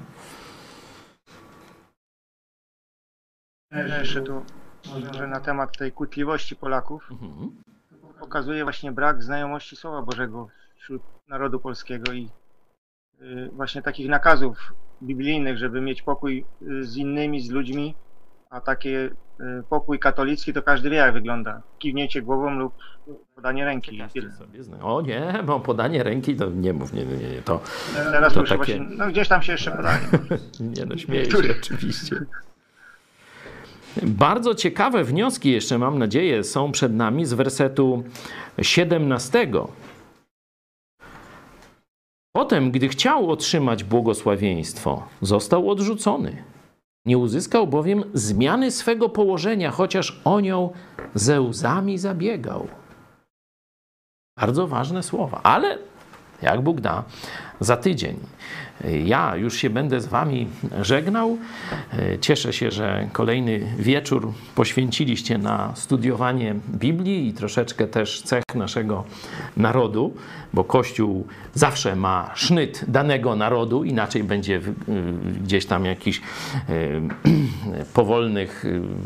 Jeszcze tu może na temat tej kłótliwości Polaków. Mhm. Pokazuje właśnie brak znajomości Słowa Bożego wśród narodu polskiego i właśnie takich nakazów biblijnych, żeby mieć pokój z innymi, z ludźmi, a takie pokój katolicki to każdy wie, jak wygląda. Kiwnięcie głową lub podanie ręki. O nie, bo podanie ręki to nie mów, nie, nie, nie. To, Teraz to takie... właśnie, no gdzieś tam się jeszcze podaje. Nie no, śmieję się oczywiście. Bardzo ciekawe wnioski jeszcze, mam nadzieję, są przed nami z wersetu siedemnastego. Potem, gdy chciał otrzymać błogosławieństwo, został odrzucony. Nie uzyskał bowiem zmiany swego położenia, chociaż o nią ze łzami zabiegał. Bardzo ważne słowa, ale jak Bóg da, za tydzień. Ja już się będę z wami żegnał. Cieszę się, że kolejny wieczór poświęciliście na studiowanie Biblii i troszeczkę też cech naszego narodu, bo Kościół zawsze ma sznyt danego narodu, inaczej będzie gdzieś tam jakichś powolnych,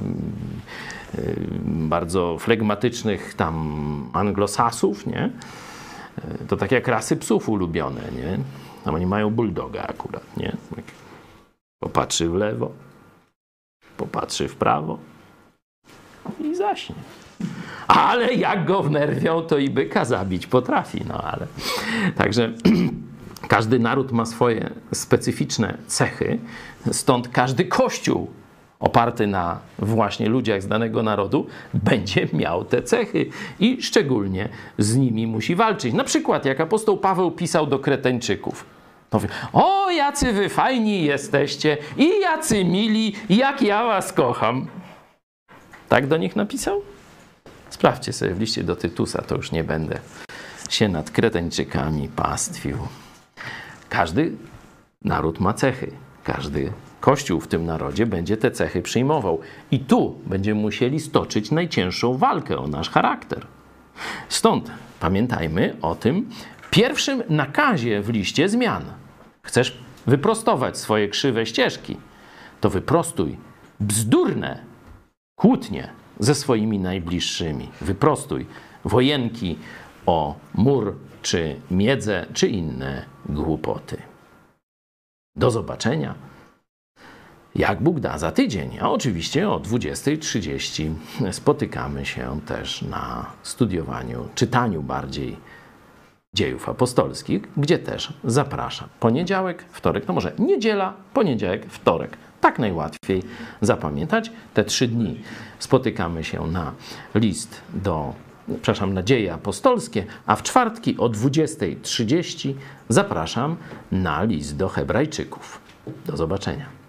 bardzo flegmatycznych tam anglosasów, nie? To tak jak rasy psów ulubione, nie? Tam oni mają bulldoga akurat, nie? Popatrzy w lewo, popatrzy w prawo i zaśnie. Ale jak go wnerwią, to i byka zabić potrafi, no ale... Także każdy naród ma swoje specyficzne cechy, stąd każdy kościół oparty na właśnie ludziach z danego narodu, będzie miał te cechy i szczególnie z nimi musi walczyć. Na przykład jak apostoł Paweł pisał do Kretańczyków. Mówi, o, jacy wy fajni jesteście i jacy mili, jak ja was kocham. Tak do nich napisał? Sprawdźcie sobie w liście do Tytusa, to już nie będę się nad Kretańczykami pastwił. Każdy naród ma cechy, każdy Kościół w tym narodzie będzie te cechy przyjmował. I tu będziemy musieli stoczyć najcięższą walkę o nasz charakter. Stąd pamiętajmy o tym pierwszym nakazie w liście zmian. Chcesz wyprostować swoje krzywe ścieżki, to wyprostuj bzdurne kłótnie ze swoimi najbliższymi. Wyprostuj wojenki o mur, czy miedzę, czy inne głupoty. Do zobaczenia. Jak Bóg da, za tydzień, a oczywiście o dwudziestej trzydzieści spotykamy się też na studiowaniu, czytaniu bardziej dziejów apostolskich, gdzie też zapraszam. Poniedziałek, wtorek, no może niedziela, poniedziałek, wtorek. Tak najłatwiej zapamiętać. Te trzy dni spotykamy się na list do, przepraszam, na dzieje apostolskie, a w czwartki o dwudziestej trzydzieści zapraszam na list do Hebrajczyków. Do zobaczenia.